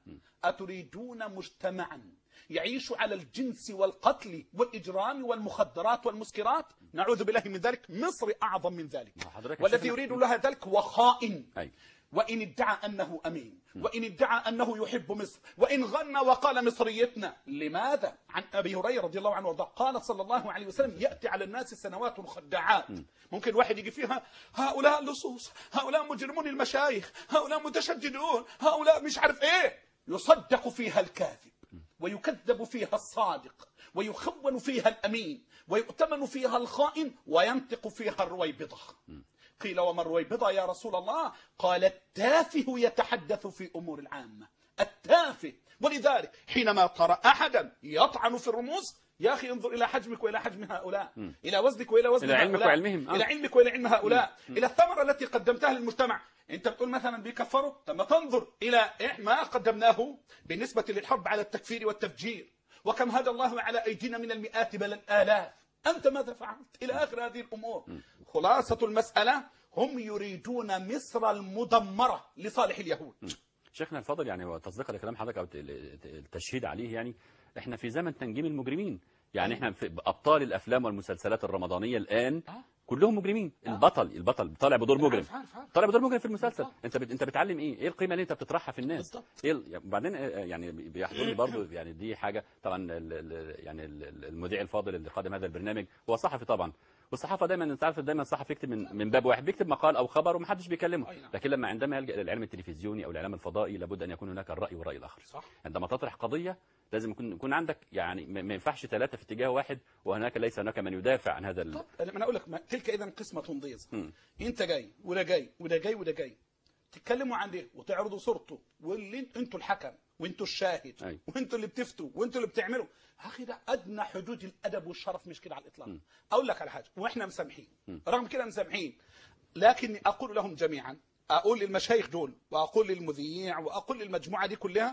أتريدون مجتمعا يعيش على الجنس والقتل والإجرام والمخدرات والمسكرات؟ نعوذ بالله من ذلك. مصر أعظم من ذلك، والذي يريد لها ذلك هو خائن. أي. وإن ادعى أنه أمين، وإن ادعى أنه يحب مصر، وإن غنى وقال مصريتنا. لماذا؟ عن أبي هريرة رضي الله عنه وارضاه قال صلى الله عليه وسلم: يأتي على الناس سنوات خداعات. ممكن واحد يجي فيها هؤلاء اللصوص، هؤلاء مجرمون المشايخ، هؤلاء متشددون، هؤلاء مش عارف إيه. يصدق فيها الكاذب، ويكذب فيها الصادق، ويخون فيها الأمين، ويؤتمن فيها الخائن، وينطق فيها الرويبضة. قيل: وما الرويبضة يا رسول الله؟ قال: التافه يتحدث في أمور العامة. التافه. ولذلك حينما ترى أحدا يطعن في الرموز، يا أخي انظر إلى حجمك وإلى حجم هؤلاء، م. إلى وزنك وإلى وزن إلى علمك هؤلاء، وعلمهم. آه. إلى علمك وإلى علم هؤلاء، م. إلى الثمرة التي قدمتها للمجتمع. أنت بتقول مثلا بيكفروا، ثم تنظر إلى ما قدمناه بالنسبة للحرب على التكفير والتفجير، وكم هدى الله على أيدينا من المئات بل الآلاف. أنت ماذا فعلت؟ إلى آخر هذه الأمور. م. خلاصة المسألة: هم يريدون مصر المدمرة لصالح اليهود. م. شيخنا الفاضل، يعني وتصديقا لكلام حضرتك او التشهيد عليه، يعني احنا في زمن تنجيم المجرمين. يعني احنا في ابطال الافلام والمسلسلات الرمضانيه الان كلهم مجرمين. البطل البطل طالع بدور مجرم، طالع بدور مجرم في المسلسل. انت بت... انت بتعلم ايه؟ ايه القيمه اللي انت بتطرحها في الناس؟ ايه وبعدين يعني بيحضرني برضه، يعني دي حاجه طبعا ال... يعني المذيع الفاضل اللي قادم هذا البرنامج هو صحفي طبعا، والصحافه دايما انت عارف دايما الصحفي يكتب من من باب واحد، بيكتب مقال او خبر ومحدش بيكلمه. لكن لما عندما يلجا الى الاعلام التلفزيوني او الاعلام الفضائي لابد ان يكون هناك الراي والراي الاخر. صح. عندما تطرح قضيه لازم يكون يكون عندك، يعني ما ينفعش ثلاثه في اتجاه واحد وهناك ليس هناك من يدافع عن هذا. طب انا اقول لك، تلك اذا قسمه ضيزه. انت جاي ولا جاي ولا جاي ولا جاي تتكلموا عن ايه وتعرضوا صورته، واللي انتوا الحكم وانتوا الشاهد. أي. وانتوا اللي بتفتوا وانتوا اللي بتعملوا. اخي ده ادنى حدود الادب والشرف، مش كده على الاطلاق. م. اقول لك على حاجه، واحنا مسامحين، رغم كده مسامحين، لكن اقول لهم جميعا، اقول للمشايخ دول واقول للمذيع واقول للمجموعه دي كلها: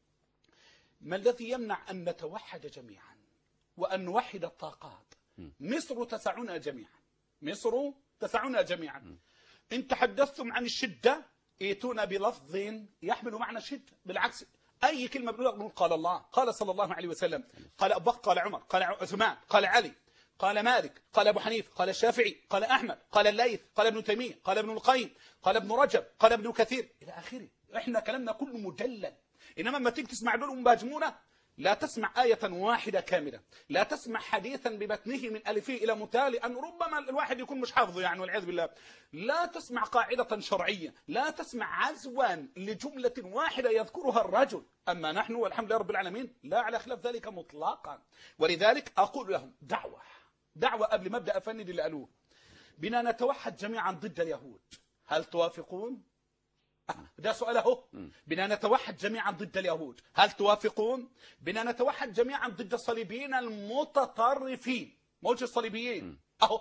ما الذي يمنع ان نتوحد جميعا وان نوحد الطاقات؟ م. مصر تسعنا جميعا، مصر تسعنا جميعا. م. ان تحدثتم عن الشده ائتونا بلفظ يحمل معنى الشده، بالعكس أي كلمة بنقول قال الله، قال صلى الله عليه وسلم، قال أبو بكر، قال عمر، قال عثمان، قال علي، قال مالك، قال أبو حنيفة، قال الشافعي، قال أحمد، قال الليث، قال ابن تيمية، قال ابن القيم، قال ابن رجب، قال ابن كثير إلى آخره. إحنا كلامنا كله مجلل. إنما لما تيجي تسمع دول مباجمونة، لا تسمع آية واحدة كاملة، لا تسمع حديثا بمتنه من ألفه إلى متاه، لأن ربما الواحد يكون مش حافظه يعني والعياذ بالله. لا تسمع قاعدة شرعية، لا تسمع عزوا لجملة واحدة يذكرها الرجل. أما نحن والحمد لله رب العالمين لا على خلاف ذلك مطلقا. ولذلك أقول لهم دعوة دعوة قبل ما أبدأ أفند اللي قالوه: بنا نتوحد جميعا ضد اليهود. هل توافقون؟ ده سؤال اهو. بنا نتوحد جميعا ضد اليهود، هل توافقون؟ بنا نتوحد جميعا ضد الصليبيين المتطرفين، مش الصليبيين، اهو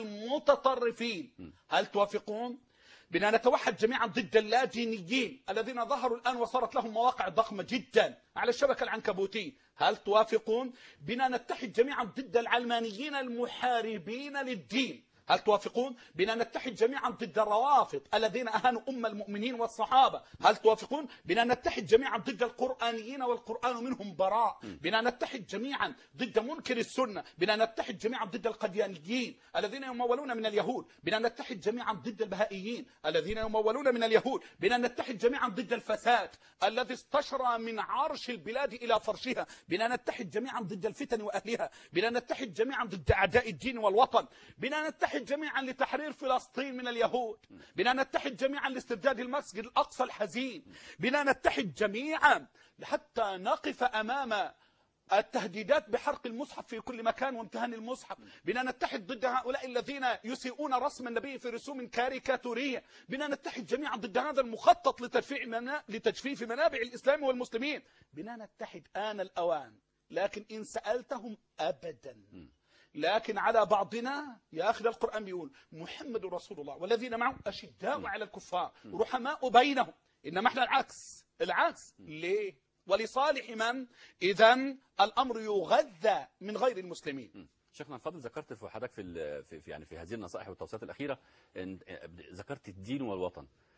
المتطرفين، هل توافقون؟ بنا نتوحد جميعا ضد اللاجئين الذين ظهروا الآن وصارت لهم مواقع ضخمة جدا على الشبكة العنكبوتية، هل توافقون؟ بنا نتحد جميعا ضد العلمانيين المحاربين للدين، هل توافقون؟ بنا نتحد جميعا ضد الروافض الذين أهانوا أم المؤمنين والصحابة، هل توافقون؟ بنا نتحد جميعا ضد القرآنيين والقرآن منهم براء، بنا نتحد جميعا ضد منكر السنة، بنا نتحد جميعا ضد القديانيين الذين يمولون من اليهود، بنا نتحد جميعا ضد البهائيين الذين يمولون من اليهود، بنا نتحد جميعا ضد الفساد الذي استشرى من عرش البلاد إلى فرشها، بنا نتحد جميعا ضد الفتن وأهلها، بنا نتحد جميعا ضد أعداء الدين والوطن، بنا نتحد جميعا لتحرير فلسطين من اليهود، بنا نتحد جميعا لاسترداد المسجد الأقصى الحزين، بنا نتحد جميعا حتى نقف أمام التهديدات بحرق المصحف في كل مكان وامتهان المصحف، بنا نتحد ضد هؤلاء الذين يسيئون رسم النبي في رسوم كاريكاتورية، بنا نتحد جميعا ضد هذا المخطط لترفيع منا... لتجفيف منابع الإسلام والمسلمين، بنا نتحد آن الأوان. لكن إن سألتهم أبدا، لكن على بعضنا يا أخي القرآن بيقول محمد رسول الله والذين معه أشداء على الكفار رحماء بينهم، إنما احنا العكس العكس. ليه؟ ولصالح من؟ إذن الأمر يغذى من غير المسلمين. شيخنا الفاضل، ذكرت في حضرتك في, في يعني في هذه النصائح والتوصيات الأخيرة إن ذكرت الدين والوطن.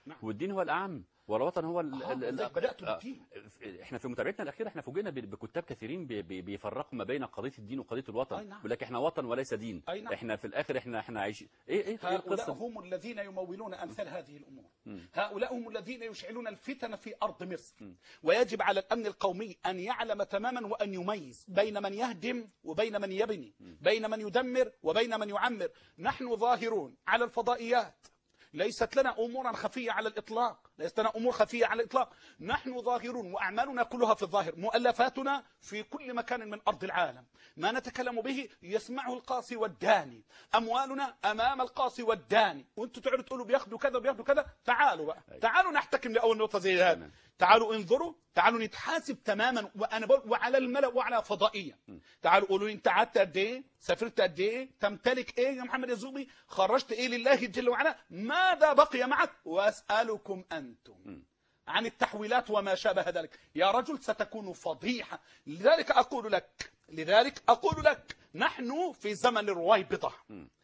نعم. والدين هو الأعم والوطن هو ال آه، ال ال بدأت آه، بالدين. احنا في متابعتنا الأخيرة احنا فوجئنا ب- بكتاب كثيرين بي- بي- بيفرقوا ما بين قضية الدين وقضية الوطن. أي نعم. بيقول لك احنا وطن وليس دين. أي نعم. احنا في الآخر احنا احنا عايشين ايه ايه ايه هؤلاء القصة؟ هم الذين يمولون أمثال هذه الأمور. مم. هؤلاء هم الذين يشعلون الفتن في أرض مصر. ويجب على الأمن القومي أن يعلم تماما وأن يميز بين من يهدم وبين من يبني، بين من يدمر وبين من يعمر. نحن ظاهرون على الفضائيات، ليست لنا أمورا خفية على الإطلاق، ليست لنا أمور خفية على الإطلاق. نحن ظاهرون وأعمالنا كلها في الظاهر، مؤلفاتنا في كل مكان من أرض العالم. ما نتكلم به يسمعه القاصي والداني، أموالنا أمام القاصي والداني. وأنتوا تقعدوا تقولوا بياخدوا كذا بياخدوا كذا. تعالوا بقى، تعالوا نحتكم لأول نقطة زي هذا. تعالوا انظروا، تعالوا نتحاسب تماما، وانا بقول وعلى الملأ وعلى فضائيه. تعالوا قولوا لي انت قعدت قد ايه؟ سافرت قد ايه؟ تمتلك ايه يا محمد الزغبي؟ خرجت ايه لله جل وعلا؟ ماذا بقي معك؟ واسالكم انتم عن التحويلات وما شابه ذلك. يا رجل ستكون فضيحه. لذلك اقول لك لذلك اقول لك نحن في زمن الرويبضه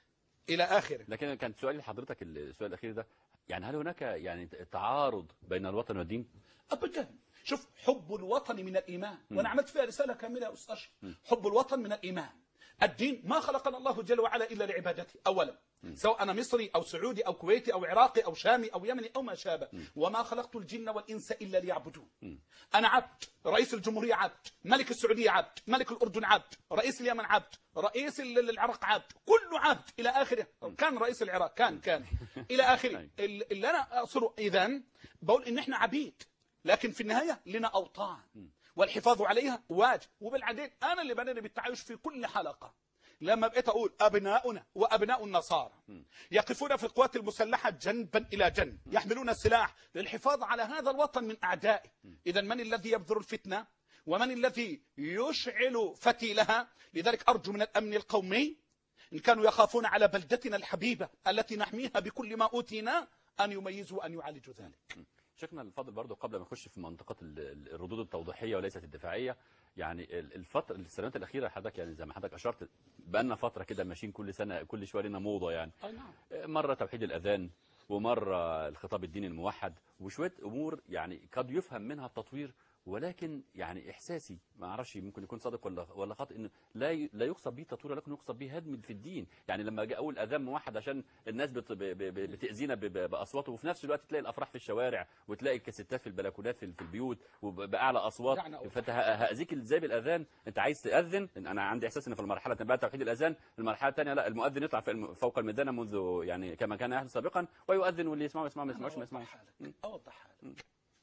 الى اخره. لكن كان سؤالي لحضرتك السؤال الأخير ده، يعني هل هناك يعني تعارض بين الوطن والدين؟ ابدا. شوف، حب الوطن من الايمان، وانا عملت فيها رساله كامله يا استاذ اشرف. حب الوطن من الايمان. الدين ما خلقنا الله جل وعلا الا لعبادته اولا، سواء انا مصري او سعودي او كويتي او عراقي او شامي او يمني او ما شابه. وما خلقت الجن والانس الا ليعبدون. انا عبد، رئيس الجمهوريه عبد، ملك السعوديه عبد، ملك الاردن عبد، رئيس اليمن عبد، رئيس العراق عبد، كله عبد الى اخره. كان رئيس العراق كان كان الى اخره. اللي انا اقصده اذا بقول ان احنا عبيد، لكن في النهايه لنا اوطان والحفاظ عليها واجب. وبالعدين انا اللي بدأني بالتعايش في كل حلقه لما بقيت اقول ابناؤنا وابناء النصارى يقفون في القوات المسلحه جنبا الى جنب، يحملون السلاح للحفاظ على هذا الوطن من اعدائه. اذا من الذي يبذر الفتنه ومن الذي يشعل فتيلها؟ لذلك ارجو من الامن القومي ان كانوا يخافون على بلدتنا الحبيبه التي نحميها بكل ما اوتينا ان يميزوا وان يعالجوا ذلك. شيخنا الفاضل برضو قبل ما نخش في منطقة الردود التوضيحية وليست الدفاعية، يعني الفترة السنوات الأخيرة حضرتك يعني زي ما حضرتك أشرت بقالنا فترة كده ماشيين كل سنة كل شوية لنا موضة يعني. مرة توحيد الأذان ومرة الخطاب الديني الموحد وشوية أمور يعني قد يفهم منها التطوير، ولكن يعني إحساسي ما أعرفش ممكن يكون صادق ولا ولا خاطئ إنه لا لا يقصد به تطوير ولكن يقصد به هدم في الدين. يعني لما جاء أول أذان موحد عشان الناس بت بتأذينا بأصوات، وفي نفس الوقت تلاقي الأفراح في الشوارع وتلاقي الكاسيتات في البلكونات في البيوت وبأعلى أصوات، فأنت هأذيك إزاي بالأذان؟ أنت عايز تأذن؟ أنا عندي إحساس إن في المرحلة بعد توحيد الأذان المرحلة الثانية لا، المؤذن يطلع فوق الميدان منذ يعني كما كان يحدث سابقا ويؤذن واللي يسمعه يسمعه ما يسمعوش ما يسمعوش. أوضح حالك.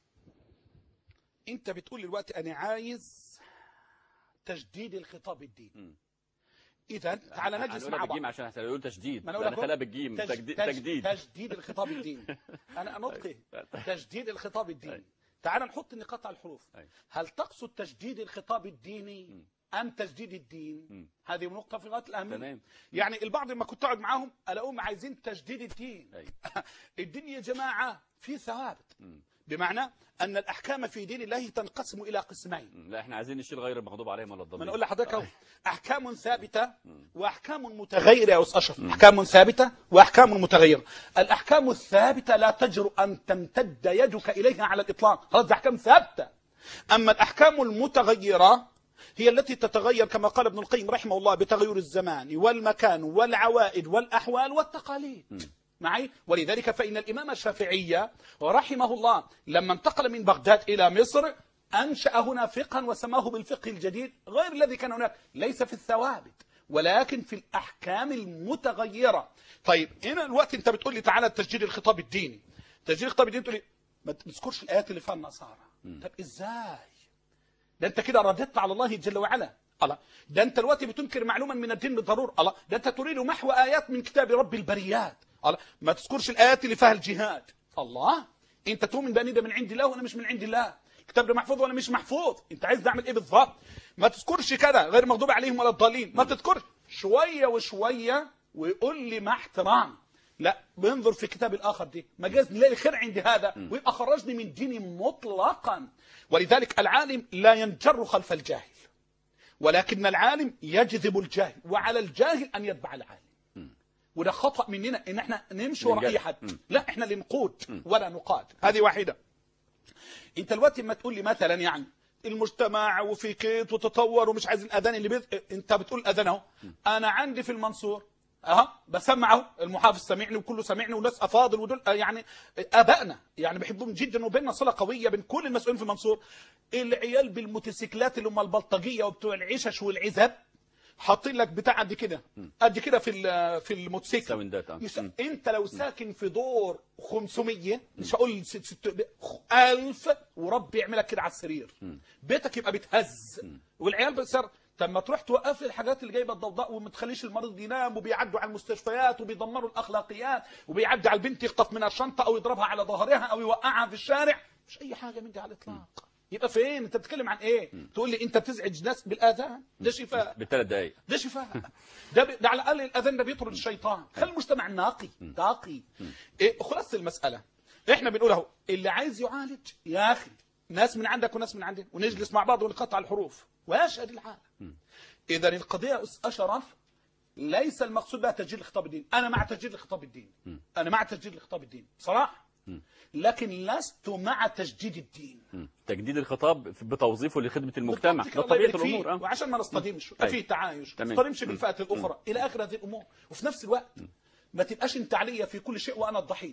انت بتقول الوقت انا عايز تجديد الخطاب الديني. اذا تعال نجلس مع بعض. بالجيم عشان يقول تجديد، ما انا خليها بالجيم. تج... تجديد تج... تجديد تجديد الخطاب الديني. انا نطقي تجديد الخطاب الديني. تعال نحط نقاط على الحروف. هل تقصد تجديد الخطاب الديني ام تجديد الدين؟ هذه نقطه في غايه الاهميه. تمام. يعني البعض لما كنت اقعد معاهم الاقوهم عايزين تجديد الدين. الدين يا جماعه في ثوابت، بمعنى أن الأحكام في دين الله تنقسم إلى قسمين. لا احنا عايزين نشيل غير المغضوب عليهم ولا الضالين. ما نقول لحضرتك أحكام ثابتة وأحكام متغيرة يا أستاذ أشرف. أحكام ثابتة وأحكام متغيرة. الأحكام الثابتة لا تجرؤ أن تمتد يدك إليها على الإطلاق، هذه أحكام ثابتة. أما الأحكام المتغيرة هي التي تتغير كما قال ابن القيم رحمه الله بتغير الزمان والمكان والعوائد والأحوال والتقاليد. معي؟ ولذلك فإن الإمام الشافعي رحمه الله لما انتقل من بغداد إلى مصر أنشأ هنا فقها وسماه بالفقه الجديد غير الذي كان هناك، ليس في الثوابت ولكن في الأحكام المتغيرة. طيب هنا الوقت أنت بتقول لي تعالى تسجيل الخطاب الديني. تسجيل الخطاب الديني تقول لي ما تذكرش الآيات اللي فيها النصارى. طب إزاي؟ ده أنت كده رددت على الله جل وعلا. الله، ده أنت الوقت بتنكر معلوما من الدين بالضرورة. الله، ده أنت تريد محو آيات من كتاب رب البريات. الله، ما تذكرش الآيات اللي فيها الجهاد. الله، أنت تؤمن بأن ده من عند الله وأنا مش من عند الله، الكتاب ده محفوظ وأنا مش محفوظ، أنت عايز نعمل إيه بالضبط؟ ما تذكرش كده غير مغضوب عليهم ولا الضالين، ما تذكرش شوية وشوية ويقول لي مع احترام. لا، بينظر في كتاب الآخر دي ما جاز نلاقي خير عند هذا ويبقى خرجني من ديني مطلقا. ولذلك العالم لا ينجر خلف الجاهل، ولكن العالم يجذب الجاهل، وعلى الجاهل أن يتبع العالم. وده خطأ مننا ان احنا نمشي ورا اي حد. م. لا، احنا اللي نقود ولا نقاد. هذه واحده. انت دلوقتي ما تقول لي مثلا يعني المجتمع وفي كيت وتطور ومش عايز الاذان اللي بيز... انت بتقول الاذان اهو. انا عندي في المنصور اها بسمعه، المحافظ سامعني وكله سامعني وناس افاضل ودول يعني ابائنا يعني بحبهم جدا وبيننا صله قويه بين كل المسؤولين في المنصور. العيال بالموتوسيكلات اللي هم البلطجيه وبتوع العشش والعزاب حاطين لك بتاع قد كده قد كده في في الموتوسيكل. ساوندات. اه يس... انت لو ساكن في دور خمسمية مش هقول ست ست ألف وربي يعملك كده على السرير، بيتك يبقى بيتهز والعيال بتصير. طب ما تروح توقف لي الحاجات اللي جايبه الضوضاء وما تخليش المريض ينام، وبيعدوا على المستشفيات وبيدمروا الاخلاقيات، وبيعدي على البنت يخطف منها الشنطه او يضربها على ظهرها او يوقعها في الشارع. مش اي حاجه من دي على الاطلاق. يبقى فين انت بتتكلم عن ايه؟ تقول لي انت بتزعج ناس بالاذان؟ ده شفاء بالثلاث دقائق. ده شفاء. ده, ب... ده على الاقل الاذان ده بيطرد الشيطان. خلي المجتمع ناقي ناقي. إيه خلاص المساله احنا بنقول اهو اللي عايز يعالج يا اخي ناس من عندك وناس من عندنا ونجلس مع بعض ونقطع الحروف ويشهد الحال. اذا القضيه اشرف ليس المقصود بها تسجيل الخطاب الديني. انا مع تسجيل الخطاب الديني، انا مع تسجيل الخطاب الديني بصراحه، لكن لست مع تجديد الدين. تجديد الخطاب بتوظيفه لخدمه المجتمع، ده طبيعه الامور. اه وعشان ما نصطدمش في تعايش، ما نصطدمش بالفئات الاخرى الى اخر هذه الامور. وفي نفس الوقت ما تبقاش انت عليا في كل شيء وانا الضحيه.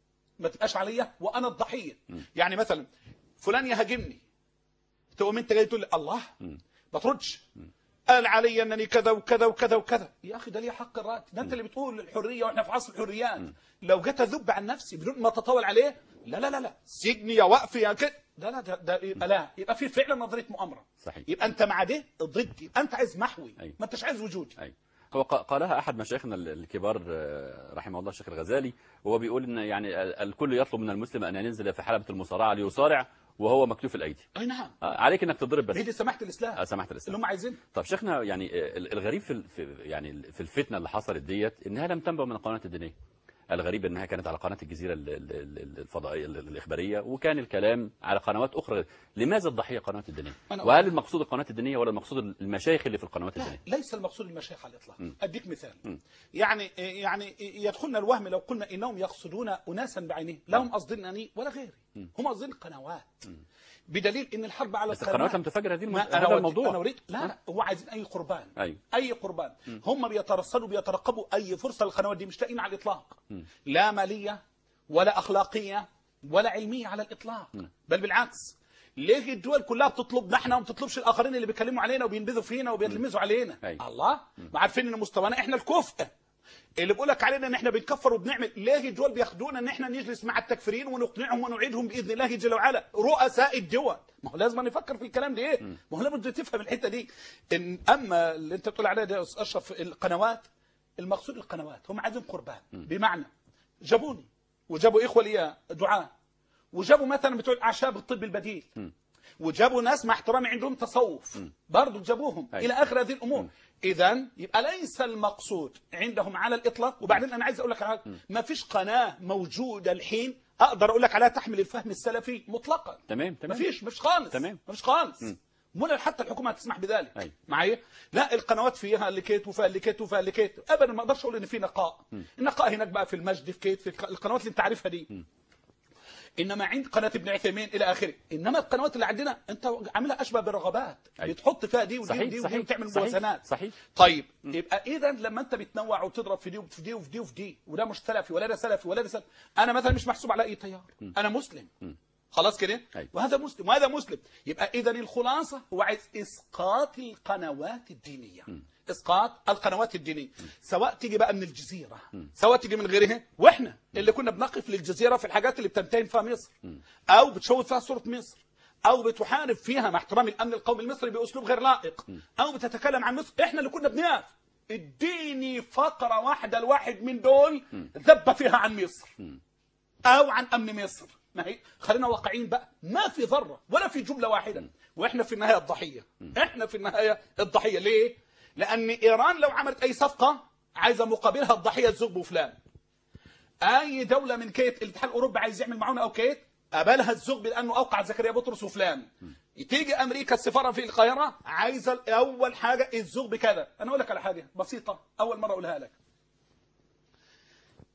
ما تبقاش عليا وانا الضحيه. يعني مثلا فلان يهاجمني تقوم انت جاي تقول لي الله ما تردش، قال علي انني كذا وكذا وكذا وكذا. يا اخي ده ليه حق الرد، ده انت اللي بتقول الحريه واحنا في عصر الحريات. لو جيت اذب عن نفسي بدون ما تطاول عليه لا لا لا لا سجني يا وقفي يا كده، ده لا ده, ده يبقى لا يبقى في فعلا نظريه مؤامره. صحيح. يبقى انت مع ده ضدي، يبقى انت عايز محوي. أيوة. ما انتش عايز وجودي. أيوة. هو قالها احد مشايخنا الكبار رحمه الله الشيخ الغزالي، وهو بيقول ان يعني الكل يطلب من المسلم ان ينزل في حلبة المصارعه ليصارع وهو مكتوف الايدي. اي نعم. عليك انك تضرب بس. هي دي سماحه الاسلام. آه سماحه الاسلام اللي هم عايزين. طب شيخنا يعني الغريب في يعني في الفتنه اللي حصلت ديت انها لم تنبع من القنوات الدينيه. الغريب انها كانت على قناه الجزيره الفضائيه الاخباريه، وكان الكلام على قنوات اخرى. لماذا الضحيه قناه الدينيه؟ وهل المقصود القناه الدينيه ولا المقصود المشايخ اللي في القنوات الدينيه؟ ليس المقصود المشايخ على الاطلاق. اديك مثال. م. يعني يعني يدخلنا الوهم لو قلنا انهم يقصدون اناسا بعينهم، لا هم قصدنني ولا غيري، م. هم قصدين قنوات. م. بدليل ان الحرب على بس القنوات لم تفجر هذه هذا أنا الموضوع. انا اريد لا لا هو عايزين اي قربان. أيوه. اي قربان. م. هم بيترصدوا بيترقبوا اي فرصه للقنوات دي، مش لاقيين على الاطلاق. م. لا ماليه ولا اخلاقيه ولا علميه على الاطلاق. م. بل بالعكس. ليه الدول كلها بتطلبنا احنا وما بتطلبش الاخرين اللي بيتكلموا علينا وبينبذوا فينا وبيتلمذوا علينا؟ أيوه. الله ما عارفين ان مستوانا احنا الكفء. اللي بقول لك علينا ان احنا بنكفر وبنعمل. ليه الدول بياخدونا ان احنا نجلس مع التكفيرين ونقنعهم ونعيدهم باذن الله جل وعلا رؤساء الدول؟ ما هو لازم نفكر في الكلام ده ايه؟ ما هو لابد تفهم الحته دي. ان اما اللي انت بتقول عليها ده اشرف القنوات، المقصود القنوات هم عايزين قربان. بمعنى جابوني وجابوا اخوه ليا دعاء، وجابوا مثلا بتوع الاعشاب الطب البديل، وجابوا ناس مع احترامي عندهم تصوف برضه جابوهم الى اخر هذه الامور. اذا يبقى ليس المقصود عندهم على الاطلاق. وبعدين انا عايز اقول لك حاجه، ما فيش قناه موجوده الحين اقدر اقول لك عليها تحمل الفهم السلفي مطلقا. تمام تمام. ما فيش ما فيش خالص. تمام. ما فيش خالص. ولا حتى الحكومه تسمح بذلك. أي. معايا؟ لا القنوات فيها اللي كيت وفيها اللي كيت وفيها اللي كيت. ابدا ما اقدرش اقول ان في نقاء. م. النقاء هناك بقى في المجد في كيت في القنوات اللي انت عارفها دي. م. انما عند قناه ابن عثيمين الى اخره. انما القنوات اللي عندنا انت عاملها اشبه بالرغبات. أيوة. بتحط فيها دي ودي صحيح ودي, صحيح ودي وتعمل صحيح موازنات. صحيح. طيب م. يبقى اذا لما انت بتنوع وتضرب في دي وفي دي وفي دي وفي دي وده مش سلفي ولا ده سلفي ولا ده سلفي، انا مثلا مش محسوب على اي تيار. م. انا مسلم. م. خلاص كده. أيوة. وهذا مسلم وهذا مسلم. يبقى اذا الخلاصه هو عايز اسقاط القنوات الدينيه. م. اسقاط القنوات الدينيه، سواء تيجي بقى من الجزيره سواء تيجي من غيرها، واحنا اللي كنا بنقف للجزيره في الحاجات اللي بتنتهي فيها مصر او بتشوه فيها صوره مصر او بتحارب فيها مع احترام الامن القومي المصري باسلوب غير لائق او بتتكلم عن مصر، احنا اللي كنا بنقف. اديني فقره واحده الواحد من دول ذب فيها عن مصر او عن امن مصر. ما هي خلينا واقعيين بقى، ما في ذره ولا في جمله واحده، واحنا في النهايه الضحيه. احنا في النهايه الضحيه. ليه؟ لأن إيران لو عملت أي صفقة عايزة مقابلها الضحية الزوج وفلان. أي دولة من كيت الاتحاد الأوروبي عايز يعمل معونه أو كيت قبلها الزوج بأنه أوقع زكريا بطرس وفلان. تيجي أمريكا السفارة في القاهرة عايزة أول حاجة الزوج بكذا. أنا أقول لك على حاجة بسيطة أول مرة أقولها لك.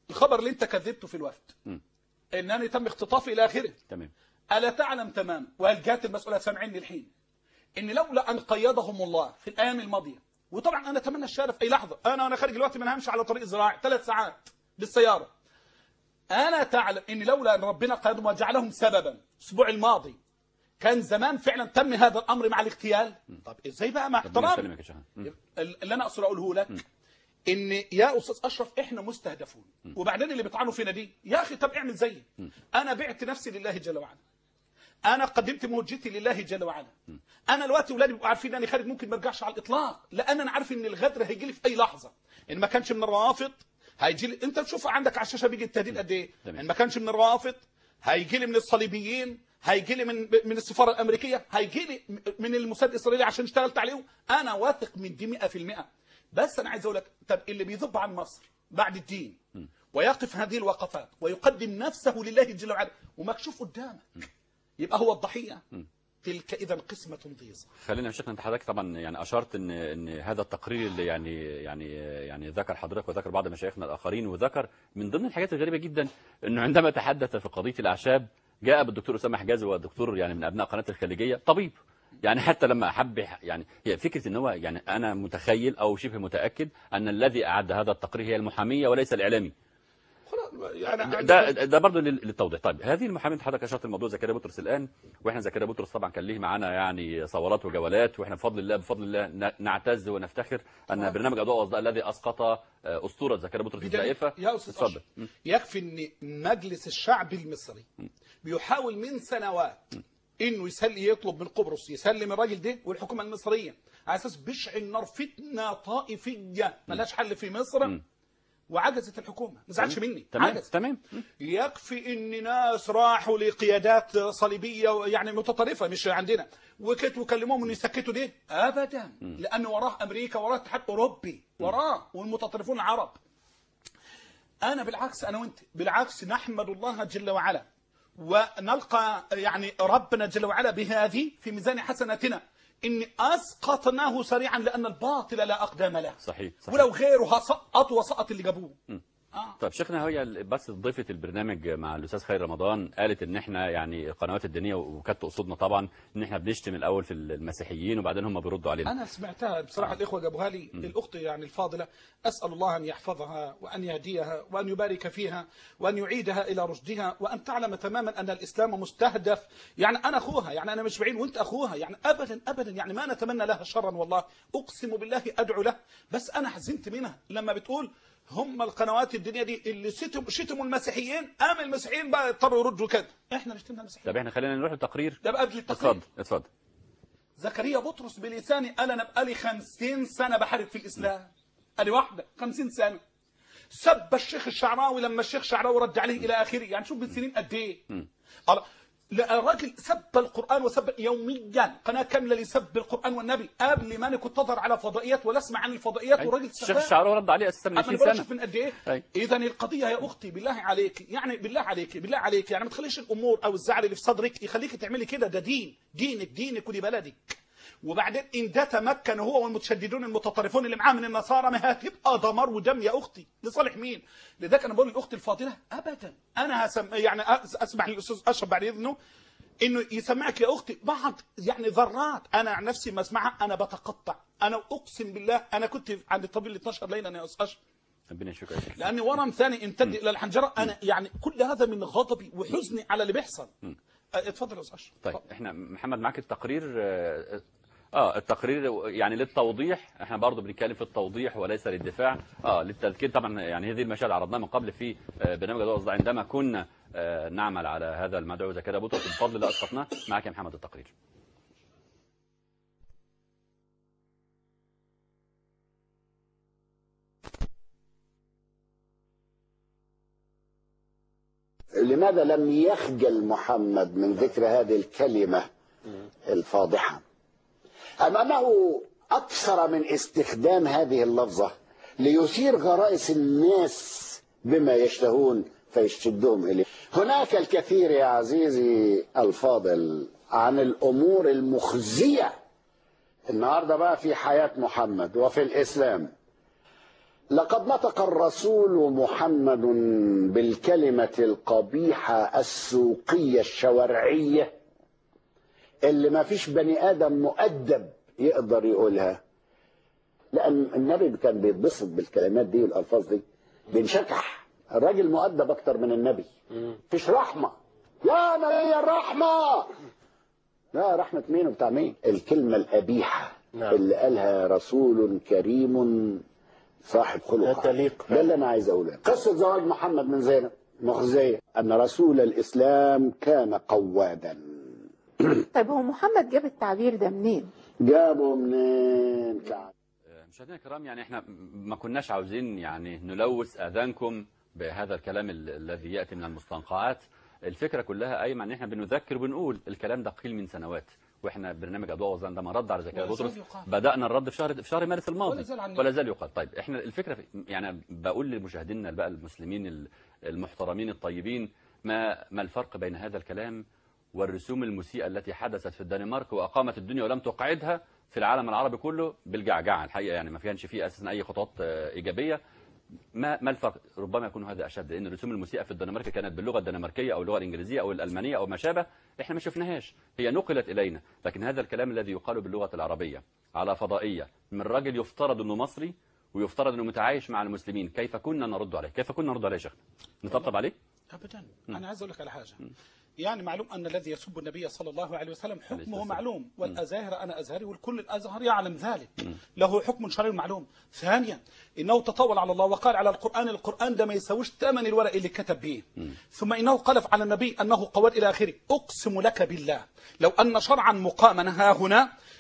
الخبر اللي انت كذبته في الوفد م. انني تم اختطافي الى اخره. تمام. الا تعلم تماما والجهات المسؤوله سامعيني الحين ان لولا ان قيدهم الله في الايام الماضيه، وطبعا انا اتمنى الشارع في اي لحظه، انا وانا خارج دلوقتي ما همشي على طريق زراعي ثلاث ساعات بالسياره. انا تعلم ان لولا ان ربنا قيدهم وجعلهم سببا الاسبوع الماضي كان زمان فعلا تم هذا الامر مع الاغتيال. طب ازاي بقى مع احترام اللي انا اقصد اقوله لك، ان يا استاذ اشرف احنا مستهدفون، وبعدين اللي بيطعنوا فينا دي يا اخي طب اعمل زيي. انا بعت نفسي لله جل وعلا، انا قدمت مهجتي لله جل وعلا. انا دلوقتي اولادي بيبقوا عارفين اني خارج ممكن ما ارجعش على الاطلاق، لان انا عارف ان الغدر هيجي لي في اي لحظه. ان ما كانش من الروافض هيجي لي، انت تشوف عندك على الشاشه بيجي التهديد قد ايه. ان ما كانش من الروافض هيجي لي من الصليبيين، هيجي لي من من السفاره الامريكيه، هيجي لي من الموساد الاسرائيلي عشان اشتغلت عليهم. انا واثق من دي مئة في المئة. بس انا عايز اقول لك، طب اللي بيذب عن مصر بعد الدين ويقف هذه الوقفات ويقدم نفسه لله جل وعلا ومكشوف قدامك، يبقى هو الضحيه. تلك اذا قسمه ضيزه. خلينا يا شيخنا، انت حضرتك طبعا يعني اشرت ان ان هذا التقرير اللي يعني يعني يعني ذكر حضرتك وذكر بعض مشايخنا الاخرين، وذكر من ضمن الحاجات الغريبه جدا انه عندما تحدث في قضيه الاعشاب جاء بالدكتور اسامه حجازي، والدكتور يعني من ابناء قناه الخليجيه طبيب. يعني حتى لما حب يعني هي فكره ان هو يعني انا متخيل او شبه متاكد ان الذي اعد هذا التقرير هي المحاميه وليس الاعلامي. يعني ده ده برضه للتوضيح. طيب هذه المحامين حضرتك اشرت الموضوع زكريا بطرس الان، واحنا زكريا بطرس طبعا كان ليه معانا يعني صولات وجولات، واحنا بفضل الله بفضل الله نعتز ونفتخر ان برنامج اضواء واصداء الذي اسقط اسطوره زكريا بطرس الزائفه. يا استاذ اتفضل. يكفي ان مجلس الشعب المصري بيحاول من سنوات انه يسلم يطلب من قبرص يسلم الراجل ده والحكومه المصريه على اساس بيشعل نار فتنه طائفيه ملهاش حل في مصر. م. وعجزت الحكومه، ما تزعلش مني. تمام تمام. يكفي ان ناس راحوا لقيادات صليبيه يعني متطرفه مش عندنا وكتوا وكلموهم ان يسكتوا ده ابدا، لان وراه امريكا، وراه الاتحاد الاوروبي، وراه والمتطرفون العرب. انا بالعكس، انا وانت بالعكس نحمد الله جل وعلا ونلقى يعني ربنا جل وعلا بهذه في ميزان حسناتنا، إن أسقطناه سريعا لأن الباطل لا أقدام له. صحيح, صحيح. ولو غيره سقط وسقط اللي جابوه. آه. طيب شيخنا، هي بس ضيفة البرنامج مع الأستاذ خير رمضان قالت إن إحنا يعني القنوات الدينية، وكانت تقصدنا طبعا إن إحنا بنشتم الأول في المسيحيين وبعدين هم بيردوا علينا. أنا سمعتها بصراحة. آه. الإخوة جابوها لي. م. الأخت يعني الفاضلة، أسأل الله أن يحفظها وأن يهديها وأن يبارك فيها وأن يعيدها إلى رشدها، وأن تعلم تماما أن الإسلام مستهدف. يعني أنا أخوها، يعني أنا مش بعيد وأنت أخوها، يعني أبدا أبدا يعني ما نتمنى لها شرا والله، أقسم بالله أدعو له. بس أنا حزنت منها لما بتقول هم القنوات الدنيا دي اللي شتموا شتموا المسيحيين، قام المسيحيين بقى يضطروا يردوا كده. احنا نشتمنا المسيحيين. طب احنا خلينا نروح للتقرير. ده بقى قبل التقرير. اتفضل اتفضل. زكريا بطرس بلساني قال انا بقالي خمسين سنه بحارب في الاسلام. ادي واحده خمسين سنه. سب الشيخ الشعراوي لما الشيخ الشعراوي رد عليه الى اخره، يعني شوف بالسنين قد ايه. الراجل سب القرآن وسب يوميا، قناة كاملة لسب القرآن والنبي قبل ما انا كنت اظهر على فضائيات ولا اسمع عن الفضائيات. والراجل الشيخ الشعراوي رد عليه اساسا من عشرين سنة. شوف من قد ايه. اذا القضية يا اختي بالله عليك، يعني بالله عليك بالله عليك يعني ما تخليش الامور او الزعل اللي في صدرك يخليك تعملي كده. ده دين دينك دينك ودي بلدك. وبعدين ان ده تمكن هو والمتشددون المتطرفون اللي معاه من النصارى، ما هتبقى دمار ودم يا اختي لصالح مين؟ لذلك انا بقول للاخت الفاضله ابدا انا هسم يعني اسمح للاستاذ اشرف بعد اذنه انه يسمعك يا اختي بعض يعني ذرات انا عن نفسي ما اسمعها انا بتقطع. انا اقسم بالله انا كنت عند الطبيب ال اثناشر ليله انا يا استاذ اشرف، ربنا يشفيك، لاني ورم ثاني امتد الى الحنجره. انا يعني كل هذا من غضبي وحزني على اللي بيحصل. اتفضل يا استاذ اشرف. طيب احنا محمد معاك التقرير. اه التقرير يعني للتوضيح، احنا برضو بنتكلم في التوضيح وليس للدفاع. اه للتذكير طبعا، يعني هذه المشاهد عرضناها من قبل في برنامج اضواء واصداء عندما كنا آه نعمل على هذا المدعو زكريا بطرس، بفضل الله اسقطناه. معك يا محمد التقرير. لماذا لم يخجل محمد من ذكر هذه الكلمة الفاضحة؟ أمامه أكثر من استخدام هذه اللفظة ليثير غرائز الناس بما يشتهون فيشدهم إليه. هناك الكثير يا عزيزي الفاضل عن الأمور المخزية النهاردة بقى في حياة محمد وفي الإسلام. لقد نطق الرسول محمد بالكلمة القبيحة السوقية الشوارعية اللي ما فيش بني آدم مؤدب يقدر يقولها، لأن النبي كان بيتبسط بالكلمات دي والألفاظ دي، بينشكح. الراجل مؤدب أكتر من النبي، فيش رحمة. يا نبي الرحمة، لا رحمة مين وبتاع مين؟ الكلمة القبيحة نعم. اللي قالها رسول كريم صاحب خلق تليق. ده اللي أنا عايز أقوله. قصة زواج محمد من زينب مخزية أن رسول الإسلام كان قوادا. طيب هو محمد جاب التعبير ده منين؟ جابه منين؟ مشاهدينا الكرام، يعني احنا ما كناش عاوزين يعني نلوث اذانكم بهذا الكلام الذي ياتي من المستنقعات. الفكره كلها قايمه ان احنا بنذكر وبنقول الكلام ده قيل من سنوات، واحنا برنامج اضواء وظلام عندما رد على زكريا بطرس بدانا الرد في شهر في شهر مارس الماضي ولا زال يقال. طيب احنا الفكره يعني بقول لمشاهدينا بقى المسلمين المحترمين الطيبين، ما ما الفرق بين هذا الكلام والرسوم المسيئه التي حدثت في الدنمارك واقامت الدنيا ولم تقعدها في العالم العربي كله بالجعجعه الحقيقه، يعني ما كانش فيه اساسا اي خطوات ايجابيه. ما ما الفرق؟ ربما يكون هذا اشد، لان الرسوم المسيئه في الدنمارك كانت باللغه الدنماركيه او اللغه الانجليزيه او الالمانيه او ما شابه، احنا ما شفناهاش، هي نقلت الينا. لكن هذا الكلام الذي يقال باللغه العربيه على فضائيه من راجل يفترض انه مصري ويفترض انه متعايش مع المسلمين، كيف كنا نرد عليه؟ كيف كنا نرد عليه يا شيخنا؟ نطبطب عليه؟ ابدا. انا عايز اقول لك على حاجه. يعني معلوم أن الذي يسب النبي صلى الله عليه وسلم حكمه معلوم، والأزاهر أنا أزهري والكل الأزهر يعلم ذلك، له حكم شرعي معلوم. ثانيا إنه تطاول على الله وقال على القرآن القرآن ده ما يساويش ثمن الورق اللي كتب به. ثم إنه قلف على النبي أنه قواد إلى آخره. أقسم لك بالله لو أن شرعا مقاما ها هنا